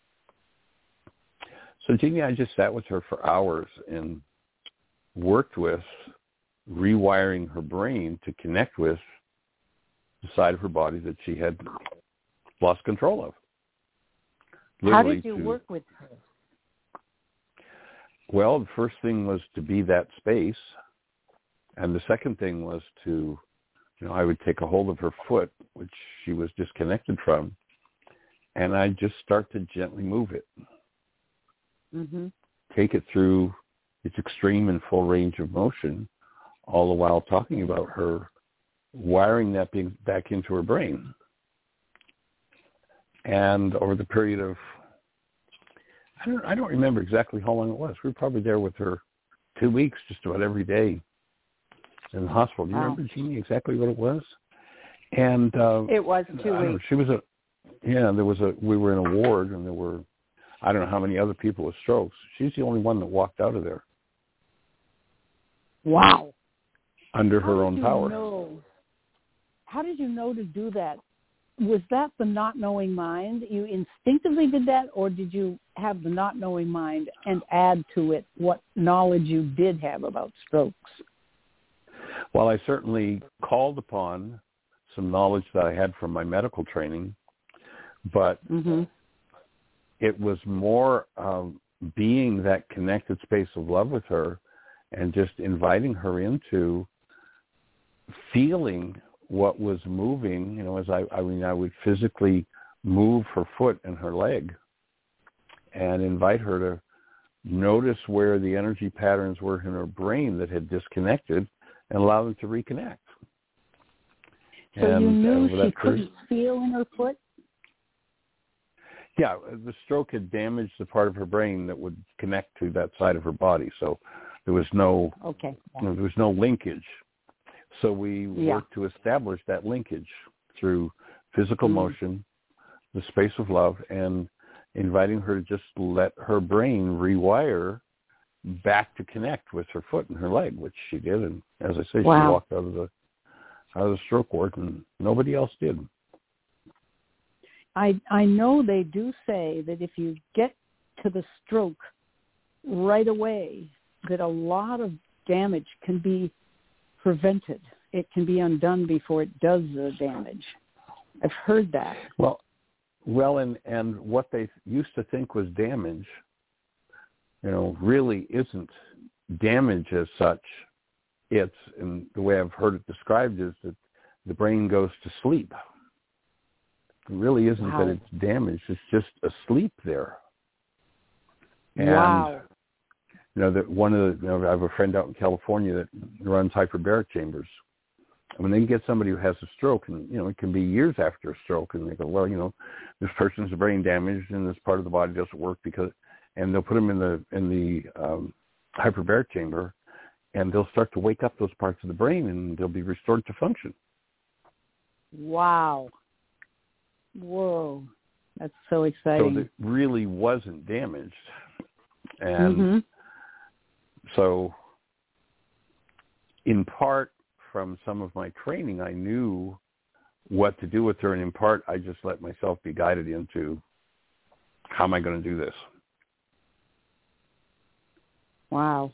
so, Jeannie, I just sat with her for hours and worked with rewiring her brain to connect with the side of her body that she had lost control of. How did you to, work with her? Well, the first thing was to be that space. And the second thing was to, you know, I would take a hold of her foot, which she was disconnected from, and I'd just start to gently move it. Mm-hmm. Take it through its extreme and full range of motion, all the while talking about her wiring that being back into her brain. And over the period of, I don't, I don't remember exactly how long it was. We were probably there with her two weeks, just about every day in the hospital. Do you wow. remember, Jeannie, exactly what it was? And uh, it was two weeks. Know, she was a, yeah. There was a. We were in a ward, and there were, I don't know how many other people with strokes. She's the only one that walked out of there. Wow. Under her how own did power. You know, how did you know to do that? Was that the not knowing mind? You instinctively did that, or did you have the not knowing mind and add to it what knowledge you did have about strokes? Well, I certainly called upon some knowledge that I had from my medical training, but mm-hmm. it was more um, being that connected space of love with her and just inviting her into feeling what was moving, you know, as I, I mean, I would physically move her foot and her leg and invite her to notice where the energy patterns were in her brain that had disconnected and allow them to reconnect. So and, you knew uh, she couldn't person, feel in her foot? Yeah, the stroke had damaged the part of her brain that would connect to that side of her body. So there was no, okay. you know, there was no linkage. So we yeah. worked to establish that linkage through physical mm-hmm. motion, the space of love, and inviting her to just let her brain rewire back to connect with her foot and her leg, which she did. And as I say, wow. she walked out of the out of the stroke ward, and nobody else did. I I know they do say that if you get to the stroke right away, that a lot of damage can be prevented. It can be undone before it does the damage. I've heard that. Well, well, and and what they used to think was damage, you know, really isn't damage as such. It's, and the way I've heard it described is that the brain goes to sleep. It really isn't wow. that it's damaged. It's just asleep there. And, wow. you know, that one of the, you know, I have a friend out in California that runs hyperbaric chambers. And when they get somebody who has a stroke, and, you know, it can be years after a stroke, and they go, well, you know, this person's brain damaged and this part of the body doesn't work because, and they'll put them in the, in the um, hyperbaric chamber, and they'll start to wake up those parts of the brain, and they'll be restored to function. Wow. Whoa. That's so exciting. So it really wasn't damaged. And mm-hmm. so in part from some of my training, I knew what to do with her, and in part I just let myself be guided into how am I going to do this. Wow.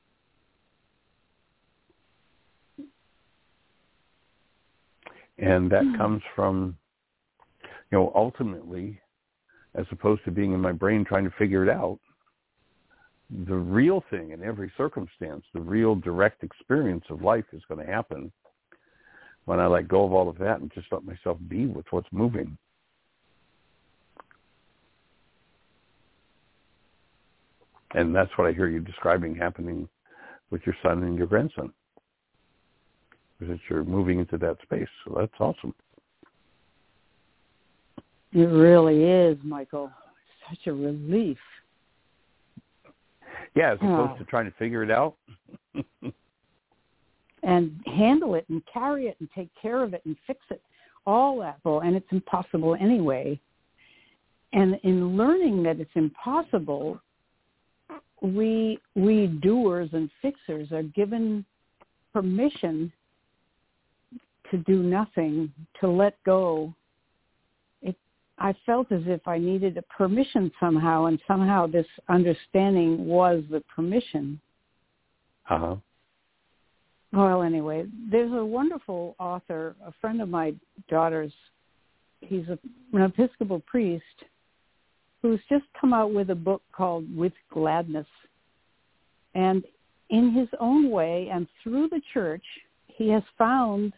And that comes from, you know, ultimately, as opposed to being in my brain trying to figure it out, the real thing in every circumstance, the real direct experience of life is going to happen when I let go of all of that and just let myself be with what's moving. And that's what I hear you describing happening with your son and your grandson, is that you're moving into that space. So that's awesome. It really is, Michael. Such a relief. Yeah, as opposed oh. to trying to figure it out. And handle it and carry it and take care of it and fix it. All that. And it's impossible anyway. And in learning that it's impossible, we we doers and fixers are given permission to do nothing, to let go. It, I felt as if I needed a permission somehow, and somehow this understanding was the permission. Uh-huh. Well, anyway, there's a wonderful author, a friend of my daughter's. He's a, an Episcopal priest who's just come out with a book called With Gladness. And in his own way and through the church, he has found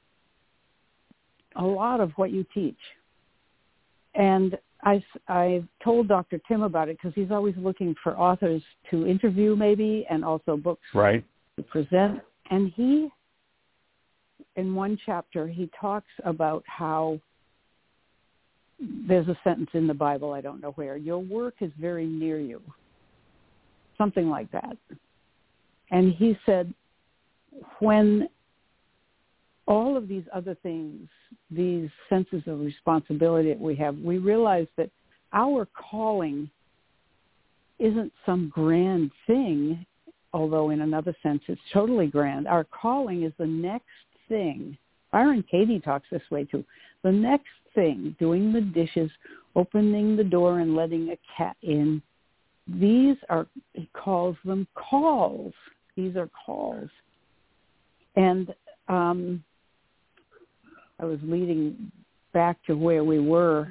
a lot of what you teach. And I, I told Doctor Tim about it because he's always looking for authors to interview maybe, and also books right. to present. And he, in one chapter, he talks about how there's a sentence in the Bible, I don't know where, your work is very near you. Something like that. And he said, when all of these other things, these senses of responsibility that we have, we realize that our calling isn't some grand thing, although in another sense it's totally grand. Our calling is the next thing. Byron Katie talks this way too. The next thing, doing the dishes, opening the door and letting a cat in. These are, he calls them calls. These are calls. And um, I was leading back to where we were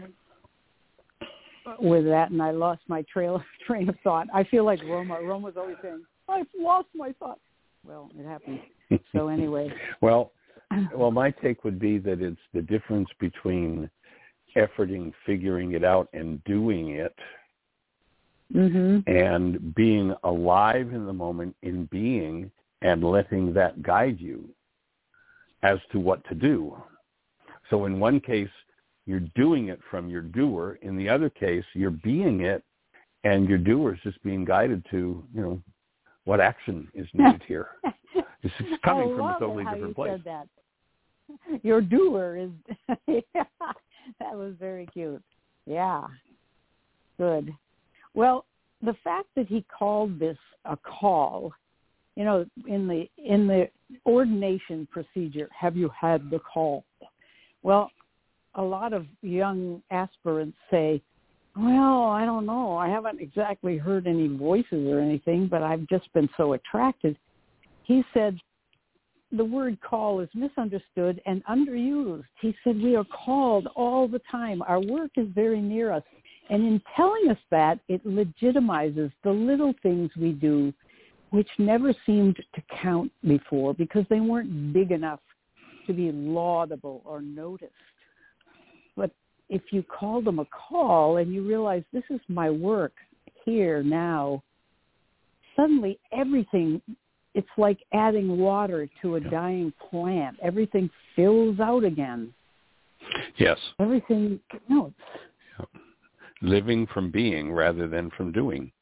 with that, and I lost my trail, train of thought. I feel like Roma. Roma's always saying, I've lost my thought. Well, it happens. So anyway. well, well, my take would be that it's the difference between efforting, figuring it out, and doing it, mm-hmm. and being alive in the moment, in being, and letting that guide you as to what to do. So in one case, you're doing it from your doer. In the other case, you're being it, and your doer is just being guided to, you know, what action is needed here. This is coming from a totally different place. Said that. Your doer is, yeah, that was very cute. Yeah. Good. Well, the fact that he called this a call, you know, in the in the ordination procedure, have you had the call? Well, a lot of young aspirants say, well, I don't know. I haven't exactly heard any voices or anything, but I've just been so attracted. He said the word call is misunderstood and underused. He said we are called all the time. Our work is very near us. And in telling us that, it legitimizes the little things we do, which never seemed to count before because they weren't big enough to be laudable or noticed. But if you call them a call and you realize this is my work here now, suddenly everything, it's like adding water to a dying plant. Everything fills out again. Yes. Everything counts. Yep. Living from being rather than from doing.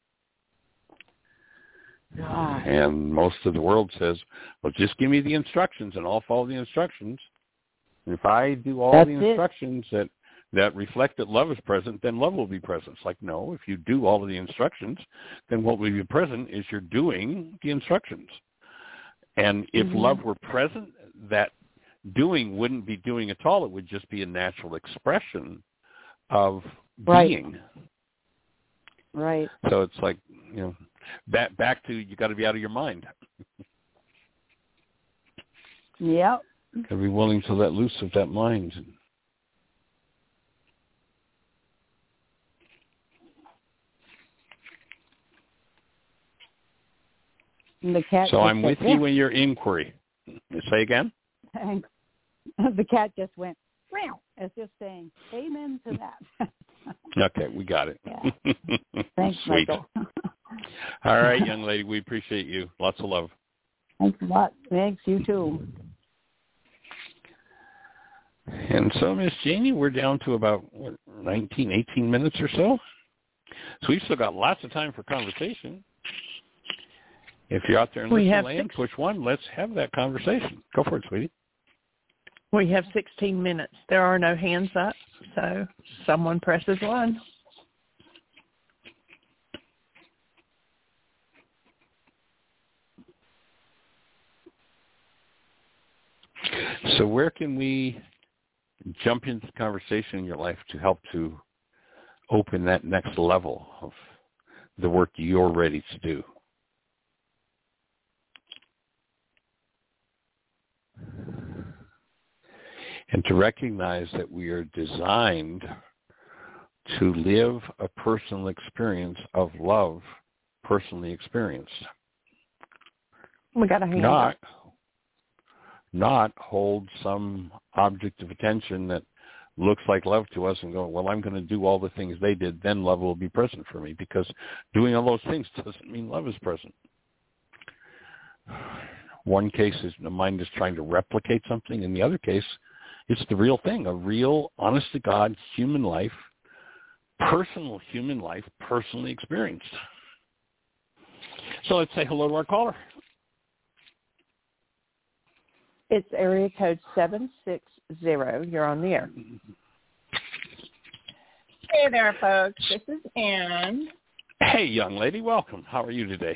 God. And most of the world says, well, just give me the instructions and I'll follow the instructions. And if I do all That's the it. instructions that, that reflect that love is present, then love will be present. It's like, no, if you do all of the instructions, then what will be present is you're doing the instructions. And if Mm-hmm. love were present, that doing wouldn't be doing at all. It would just be a natural expression of Right. being. Right. So it's like, you know, back back to you got to be out of your mind. Yep. Got to be willing to let loose of that mind. And the cat. So I'm with said, you in your inquiry. Say again? And the cat just went, meow, as just saying, amen to that. Okay, we got it. Yeah. Thanks, Sweet. Michael. All right, young lady, we appreciate you. Lots of love. Thanks a lot. Thanks, you too. And so, Miss Janie, we're down to about what, nineteen, eighteen minutes or so. So we've still got lots of time for conversation. If you're out there in We listening have land, six- push one. Let's have that conversation. Go for it, sweetie. We have sixteen minutes. There are no hands up, so someone presses one. So where can we jump into the conversation in your life to help to open that next level of the work you're ready to do? And to recognize that we are designed to live a personal experience of love, personally experienced. We got a hand Not, up. not hold some object of attention that looks like love to us and go, well, I'm going to do all the things they did, then love will be present for me, because doing all those things doesn't mean love is present. One case is the mind is trying to replicate something. In the other case, it's the real thing, a real, honest-to-God human life, personal human life, personally experienced. So let's say hello to our caller. It's area code seven six zero. You're on the air. Hey there, folks. This is Ann. Hey, young lady. Welcome. How are you today?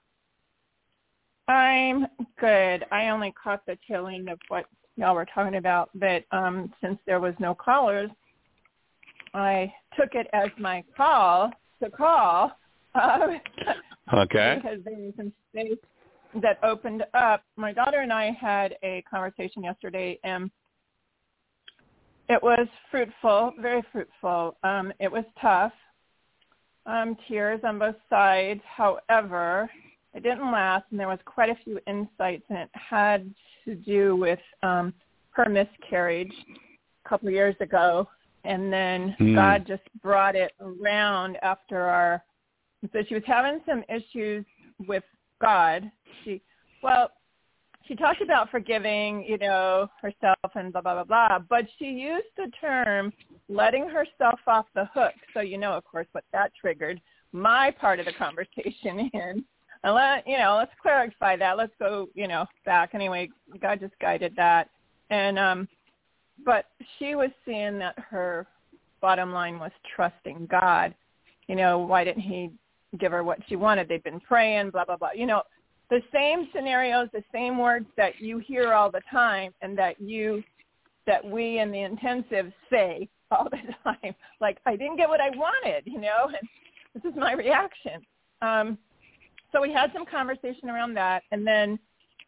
I'm good. I only caught the tail end of what y'all were talking about, but um, since there was no callers, I took it as my call to call. Um, Okay. Because there was some space that opened up. My daughter and I had a conversation yesterday, and it was fruitful, very fruitful. Um, it was tough, um, tears on both sides. However, it didn't last, and there was quite a few insights, and it had to do with um, her miscarriage a couple of years ago, and then Mm. God just brought it around after our. So she was having some issues with God. She, well, she talked about forgiving, you know, herself and blah, blah, blah, blah, but she used the term letting herself off the hook. So you know, of course, what that triggered my part of the conversation in. And let, you know, let's clarify that. Let's go, you know, back. Anyway, God just guided that. And, um, but she was seeing that her bottom line was trusting God. You know, why didn't he give her what she wanted? They'd been praying, blah, blah, blah. You know, the same scenarios, the same words that you hear all the time and that you, that we in the intensive say all the time. Like, I didn't get what I wanted, you know, and this is my reaction. Um, so we had some conversation around that. And then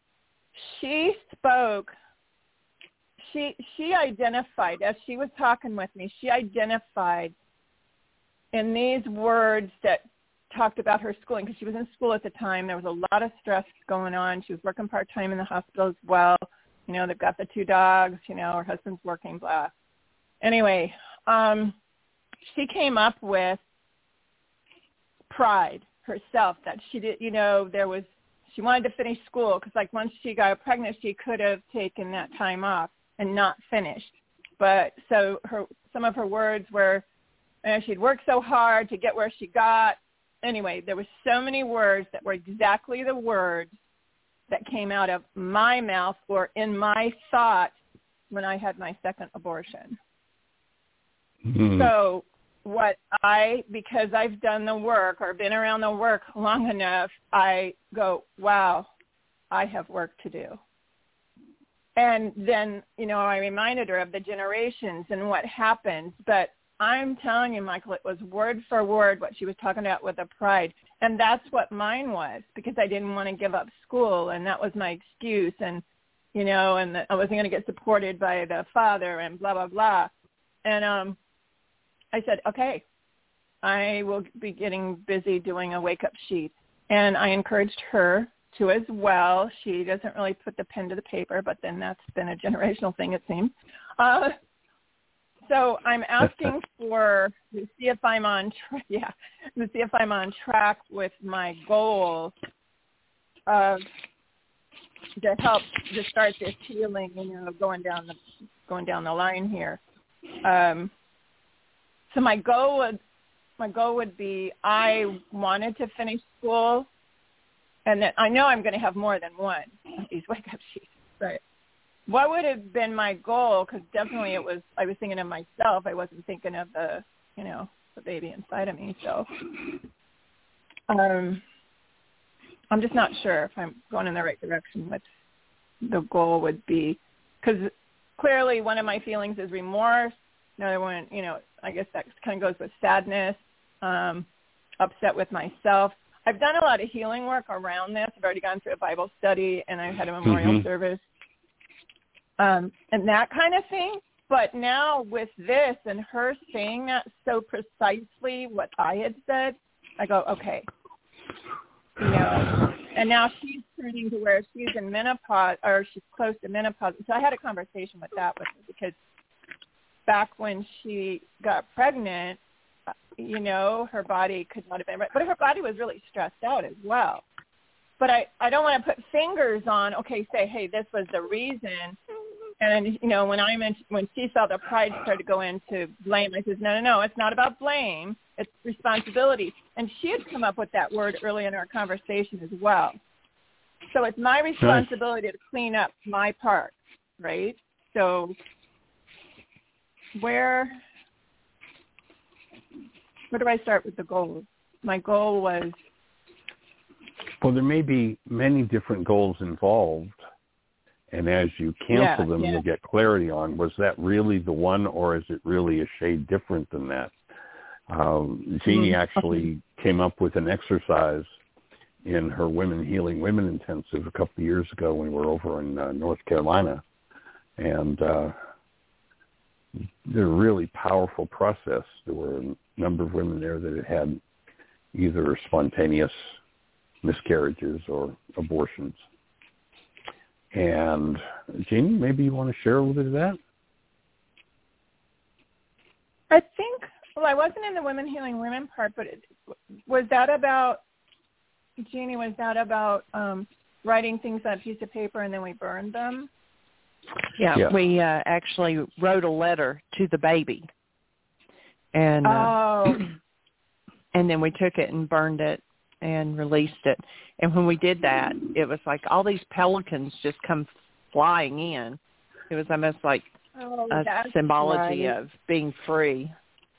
she spoke, she, she identified, as she was talking with me, she identified in these words that talked about her schooling, because she was in school at the time. There was a lot of stress going on. She was working part-time in the hospital as well. You know, they've got the two dogs, you know, her husband's working, blah. Anyway, um, she came up with pride herself, that she did, you know, there was, she wanted to finish school because, like, once she got pregnant, she could have taken that time off and not finished. But so her, some of her words were, and she'd worked so hard to get where she got. Anyway, there were so many words that were exactly the words that came out of my mouth or in my thought when I had my second abortion. Mm-hmm. So what I, because I've done the work or been around the work long enough, I go, wow, I have work to do. And then, you know, I reminded her of the generations and what happens. But I'm telling you, Michael, it was word for word what she was talking about with the pride. And that's what mine was, because I didn't want to give up school, and that was my excuse. And, you know, and the, I wasn't going to get supported by the father and blah, blah, blah. And um, I said, okay, I will be getting busy doing a wake-up sheet. And I encouraged her to as well. She doesn't really put the pen to the paper, but then that's been a generational thing, it seems. Uh, so I'm asking for to see if I'm on tra- yeah to see if I'm on track with my goal of to help to start this healing, you know, going down the going down the line here. Um, so my goal would my goal would be I wanted to finish school, and that I know I'm going to have more than one of these wake up sheets. Right. What would have been my goal? Because definitely it was. I was thinking of myself. I wasn't thinking of the, you know, the baby inside of me. So, um, I'm just not sure if I'm going in the right direction. What the goal would be, because clearly one of my feelings is remorse. Another one, you know, I guess that kind of goes with sadness, um, upset with myself. I've done a lot of healing work around this. I've already gone through a Bible study, and I've had a memorial mm-hmm. service. Um, and that kind of thing. But now with this and her saying that so precisely what I had said, I go, okay. You know, and now she's turning to where she's in menopause, or she's close to menopause. So I had a conversation with that with her, because back when she got pregnant, you know, her body could not have been, but her body was really stressed out as well. But I, I don't want to put fingers on, okay, say, hey, this was the reason. And, you know, when I mentioned, when she saw the pride start to go into blame, I said, no, no, no, it's not about blame. It's responsibility. And she had come up with that word early in our conversation as well. So it's my responsibility nice. to clean up my part, right? So where, where do I start with the goals? My goal was... Well, there may be many different goals involved. And as you cancel yeah, them, yeah. you'll get clarity on, was that really the one, or is it really a shade different than that? Um, Jeannie mm-hmm. actually came up with an exercise in her Women Healing Women Intensive a couple of years ago when we were over in uh, North Carolina. And uh, they're a really powerful process. There were a number of women there that had had either spontaneous miscarriages or abortions. And Jeannie, maybe you want to share a little bit of that? I think, well, I wasn't in the Women Healing Women part, but it, was that about, Jeannie, was that about um, writing things on a piece of paper and then we burned them? Yeah, yeah. we uh, actually wrote a letter to the baby. And, uh, oh. and then we took it and burned it and released it. And when we did that, it was like all these pelicans just come flying in. It was almost like oh, a symbology right. of being free.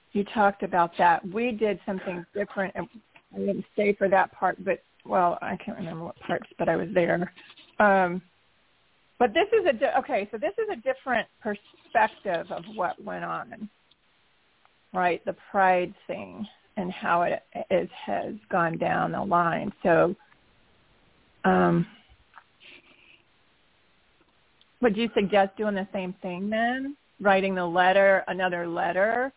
you talked about that. We did something different, and I didn't stay for that part, but, well, I can't remember what parts, but I was there. Um, but this is a, di- okay, so this is a different perspective of what went on, right? The pride thing and how it is, has gone down the line. So um, would you suggest doing the same thing then? Writing the letter, another letter?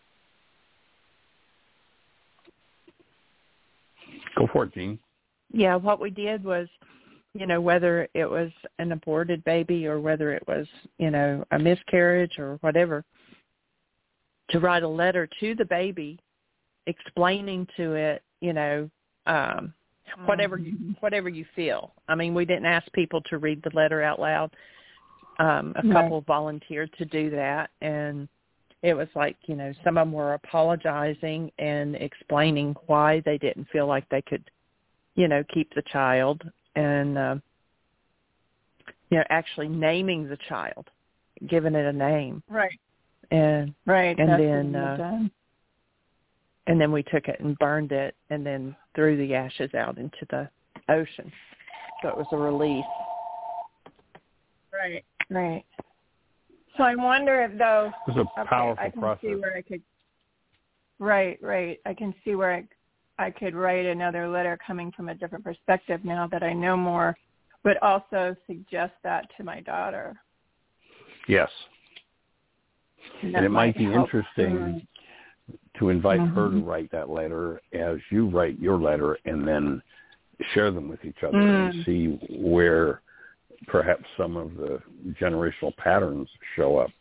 Go for it, Jean. Yeah, what we did was, you know, whether it was an aborted baby or whether it was, you know, a miscarriage or whatever, to write a letter to the baby explaining to it, you know, um, whatever you, whatever you feel. I mean, we didn't ask people to read the letter out loud. Um, a Right. couple volunteered to do that, and it was like, you know, some of them were apologizing and explaining why they didn't feel like they could, you know, keep the child, and, uh, you know, actually naming the child, giving it a name. Right. And right. and That's then what uh, we've done. and then we took it and burned it and then threw the ashes out into the ocean. So it was a release. Right. Right. So I wonder if though It was a okay, powerful I can process. see where I could. Right, right. I can see where I, I could write another letter coming from a different perspective now that I know more, but also suggest that to my daughter. Yes. And, And it might be help. interesting Mm-hmm. to invite mm-hmm. her to write that letter as you write your letter, and then share them with each other mm. and see where perhaps some of the generational patterns show up.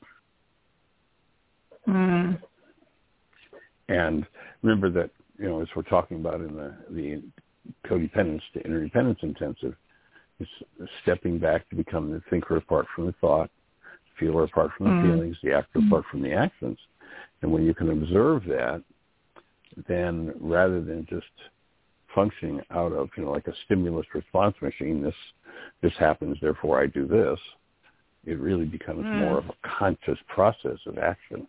Mm. And remember that, you know, as we're talking about in the, the codependence to interdependence intensive, it's stepping back to become the thinker apart from the thought, feeler apart from the mm. feelings, the actor apart from the actions. And when you can observe that, then rather than just functioning out of, you know, like a stimulus response machine, this this happens, therefore I do this, it really becomes mm. more of a conscious process of action.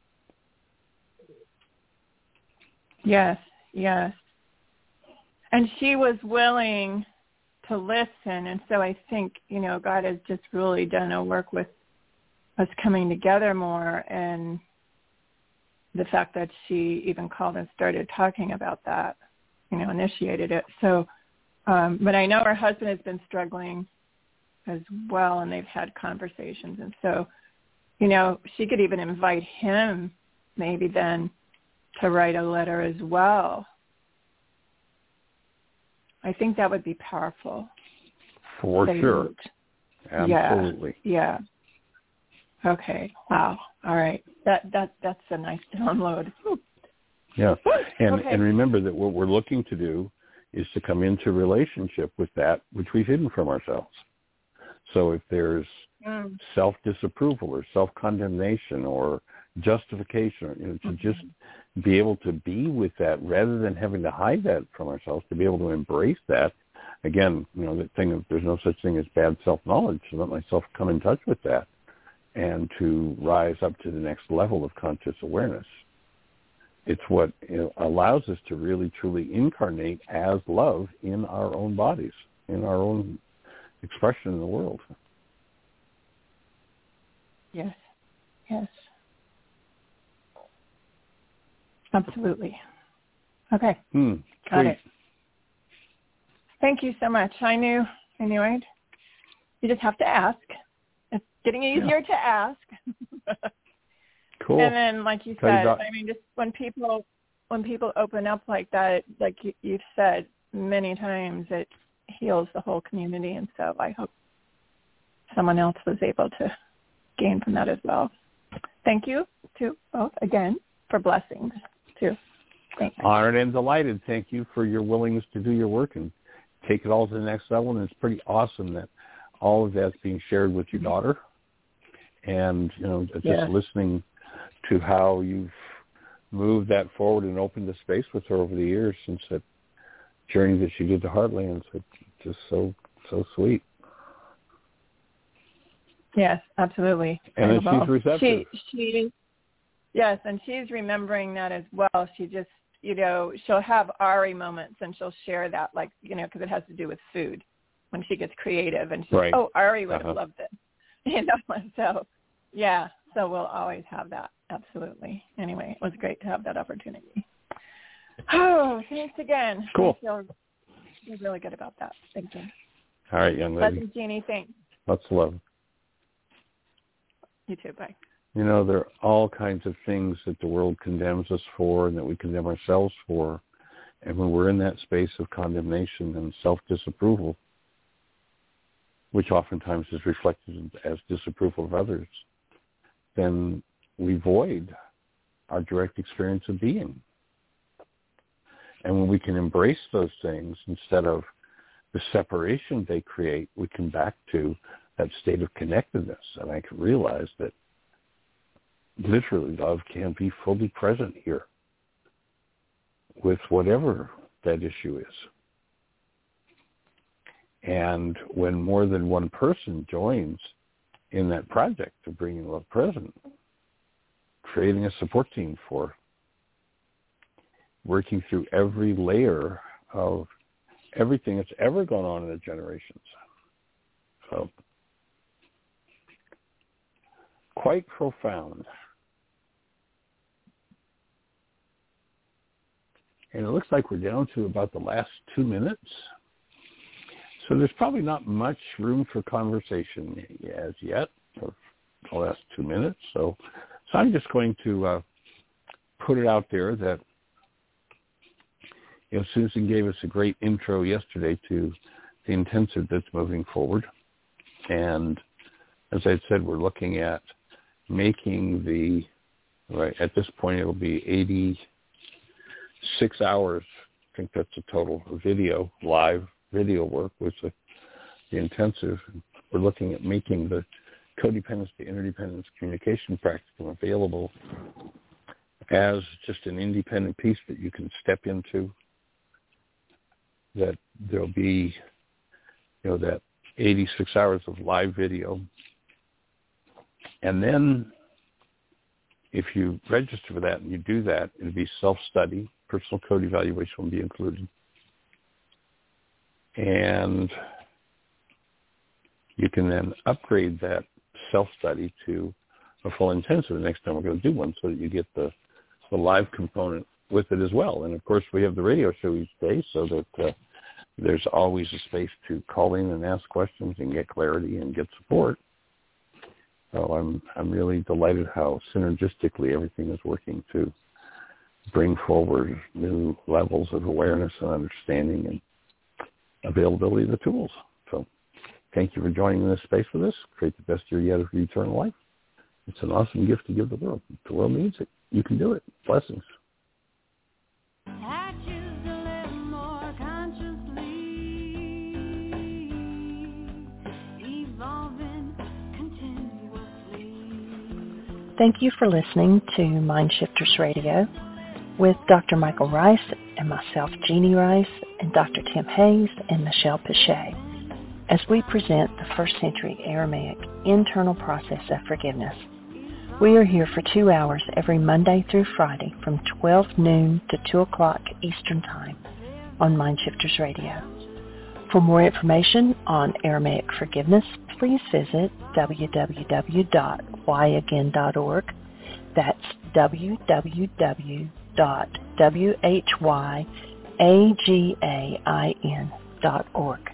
Yes, yes. And she was willing to listen, and so I think, you know, God has just really done a work with us coming together more, and the fact that she even called and started talking about that, you know, initiated it. So, um, but I know her husband has been struggling as well, and they've had conversations. And so, you know, she could even invite him maybe then to write a letter as well. I think that would be powerful. For They sure. would. Absolutely. Yeah. yeah. Okay. Wow. All right. That that that's a nice download. Yeah. And okay. and remember that what we're looking to do is to come into relationship with that which we've hidden from ourselves. So if there's mm. self-disapproval or self-condemnation or justification, or, you know, to mm-hmm. just be able to be with that rather than having to hide that from ourselves, to be able to embrace that. Again, you know, that thing of there's no such thing as bad self-knowledge, to let myself come in touch with that and to rise up to the next level of conscious awareness. It's what, you know, allows us to really, truly incarnate as love in our own bodies, in our own expression in the world. Yes, yes. Absolutely. Okay. Hmm. Got it. Thank you so much. I knew, I knew I'd, you just have to ask. It's getting easier yeah. to ask. Cool. And then, like you Tell said, you about- I mean, just when people, when people open up like that, like you, you've said many times, it heals the whole community. And so I hope someone else was able to gain from that as well. Thank you to both again for blessings too. Thanks. Honored and delighted. Thank you for your willingness to do your work and take it all to the next level. And it's pretty awesome that all of that's being shared with your daughter. And, you know, just yeah. listening to how you've moved that forward and opened the space with her over the years since that journey that she did to Heartlands. It's just so, so sweet. Yes, absolutely. And then she's receptive. She, she, Yes, and she's remembering that as well. She just, you know, she'll have Ari moments, and she'll share that, like, you know, because it has to do with food when she gets creative. And she's right. like, oh, Ari would uh-huh. have loved it. You know, so, yeah, so we'll always have that. Absolutely. Anyway, it was great to have that opportunity. Oh, thanks again. Cool. I feel, feel really good about that. Thank you. All right, young lady. Blessings, Jeannie. Thanks. Lots of love. You too. Bye. You know, there are all kinds of things that the world condemns us for and that we condemn ourselves for. And when we're in that space of condemnation and self-disapproval, which oftentimes is reflected as disapproval of others, then we void our direct experience of being. And when we can embrace those things instead of the separation they create, we come back to that state of connectedness. And I can realize that literally love can be fully present here with whatever that issue is. And when more than one person joins in that project of bringing love present, creating a support team for working through every layer of everything that's ever gone on in the generations. So, quite profound. And it looks like we're down to about the last two minutes. So there's probably not much room for conversation as yet for the last two minutes. So, so I'm just going to uh, put it out there that, you know, Susan gave us a great intro yesterday to the intensive that's moving forward. And as I said, we're looking at making the, right, at this point it'll be eighty-six hours. I think that's a total video, live video work with the, the intensive. We're looking at making the codependence to interdependence communication practicum available as just an independent piece that you can step into, that there'll be, you know, that eighty-six hours of live video. And then if you register for that and you do that, it'll be self-study. Personal code evaluation will be included. And you can then upgrade that self-study to a full intensive the next time we're going to do one, so that you get the, the live component with it as well. And, of course, we have the radio show each day, so that uh, there's always a space to call in and ask questions and get clarity and get support. So I'm I'm really delighted how synergistically everything is working to bring forward new levels of awareness and understanding and availability of the tools. So thank you for joining in this space with us. Create the best year yet of your eternal life. It's an awesome gift to give the world. The world needs it. You can do it. Blessings. Thank you for listening to Mindshifters Radio with Doctor Michael Rice and myself, Jeannie Rice, and Doctor Tim Hayes and Michelle Pichet, as we present the first century Aramaic internal process of forgiveness. We are here for two hours every Monday through Friday from twelve noon to two o'clock Eastern Time on Mindshifters Radio. For more information on Aramaic forgiveness, please visit w w w dot why again dot org. That's w w w dot whyagain dot org.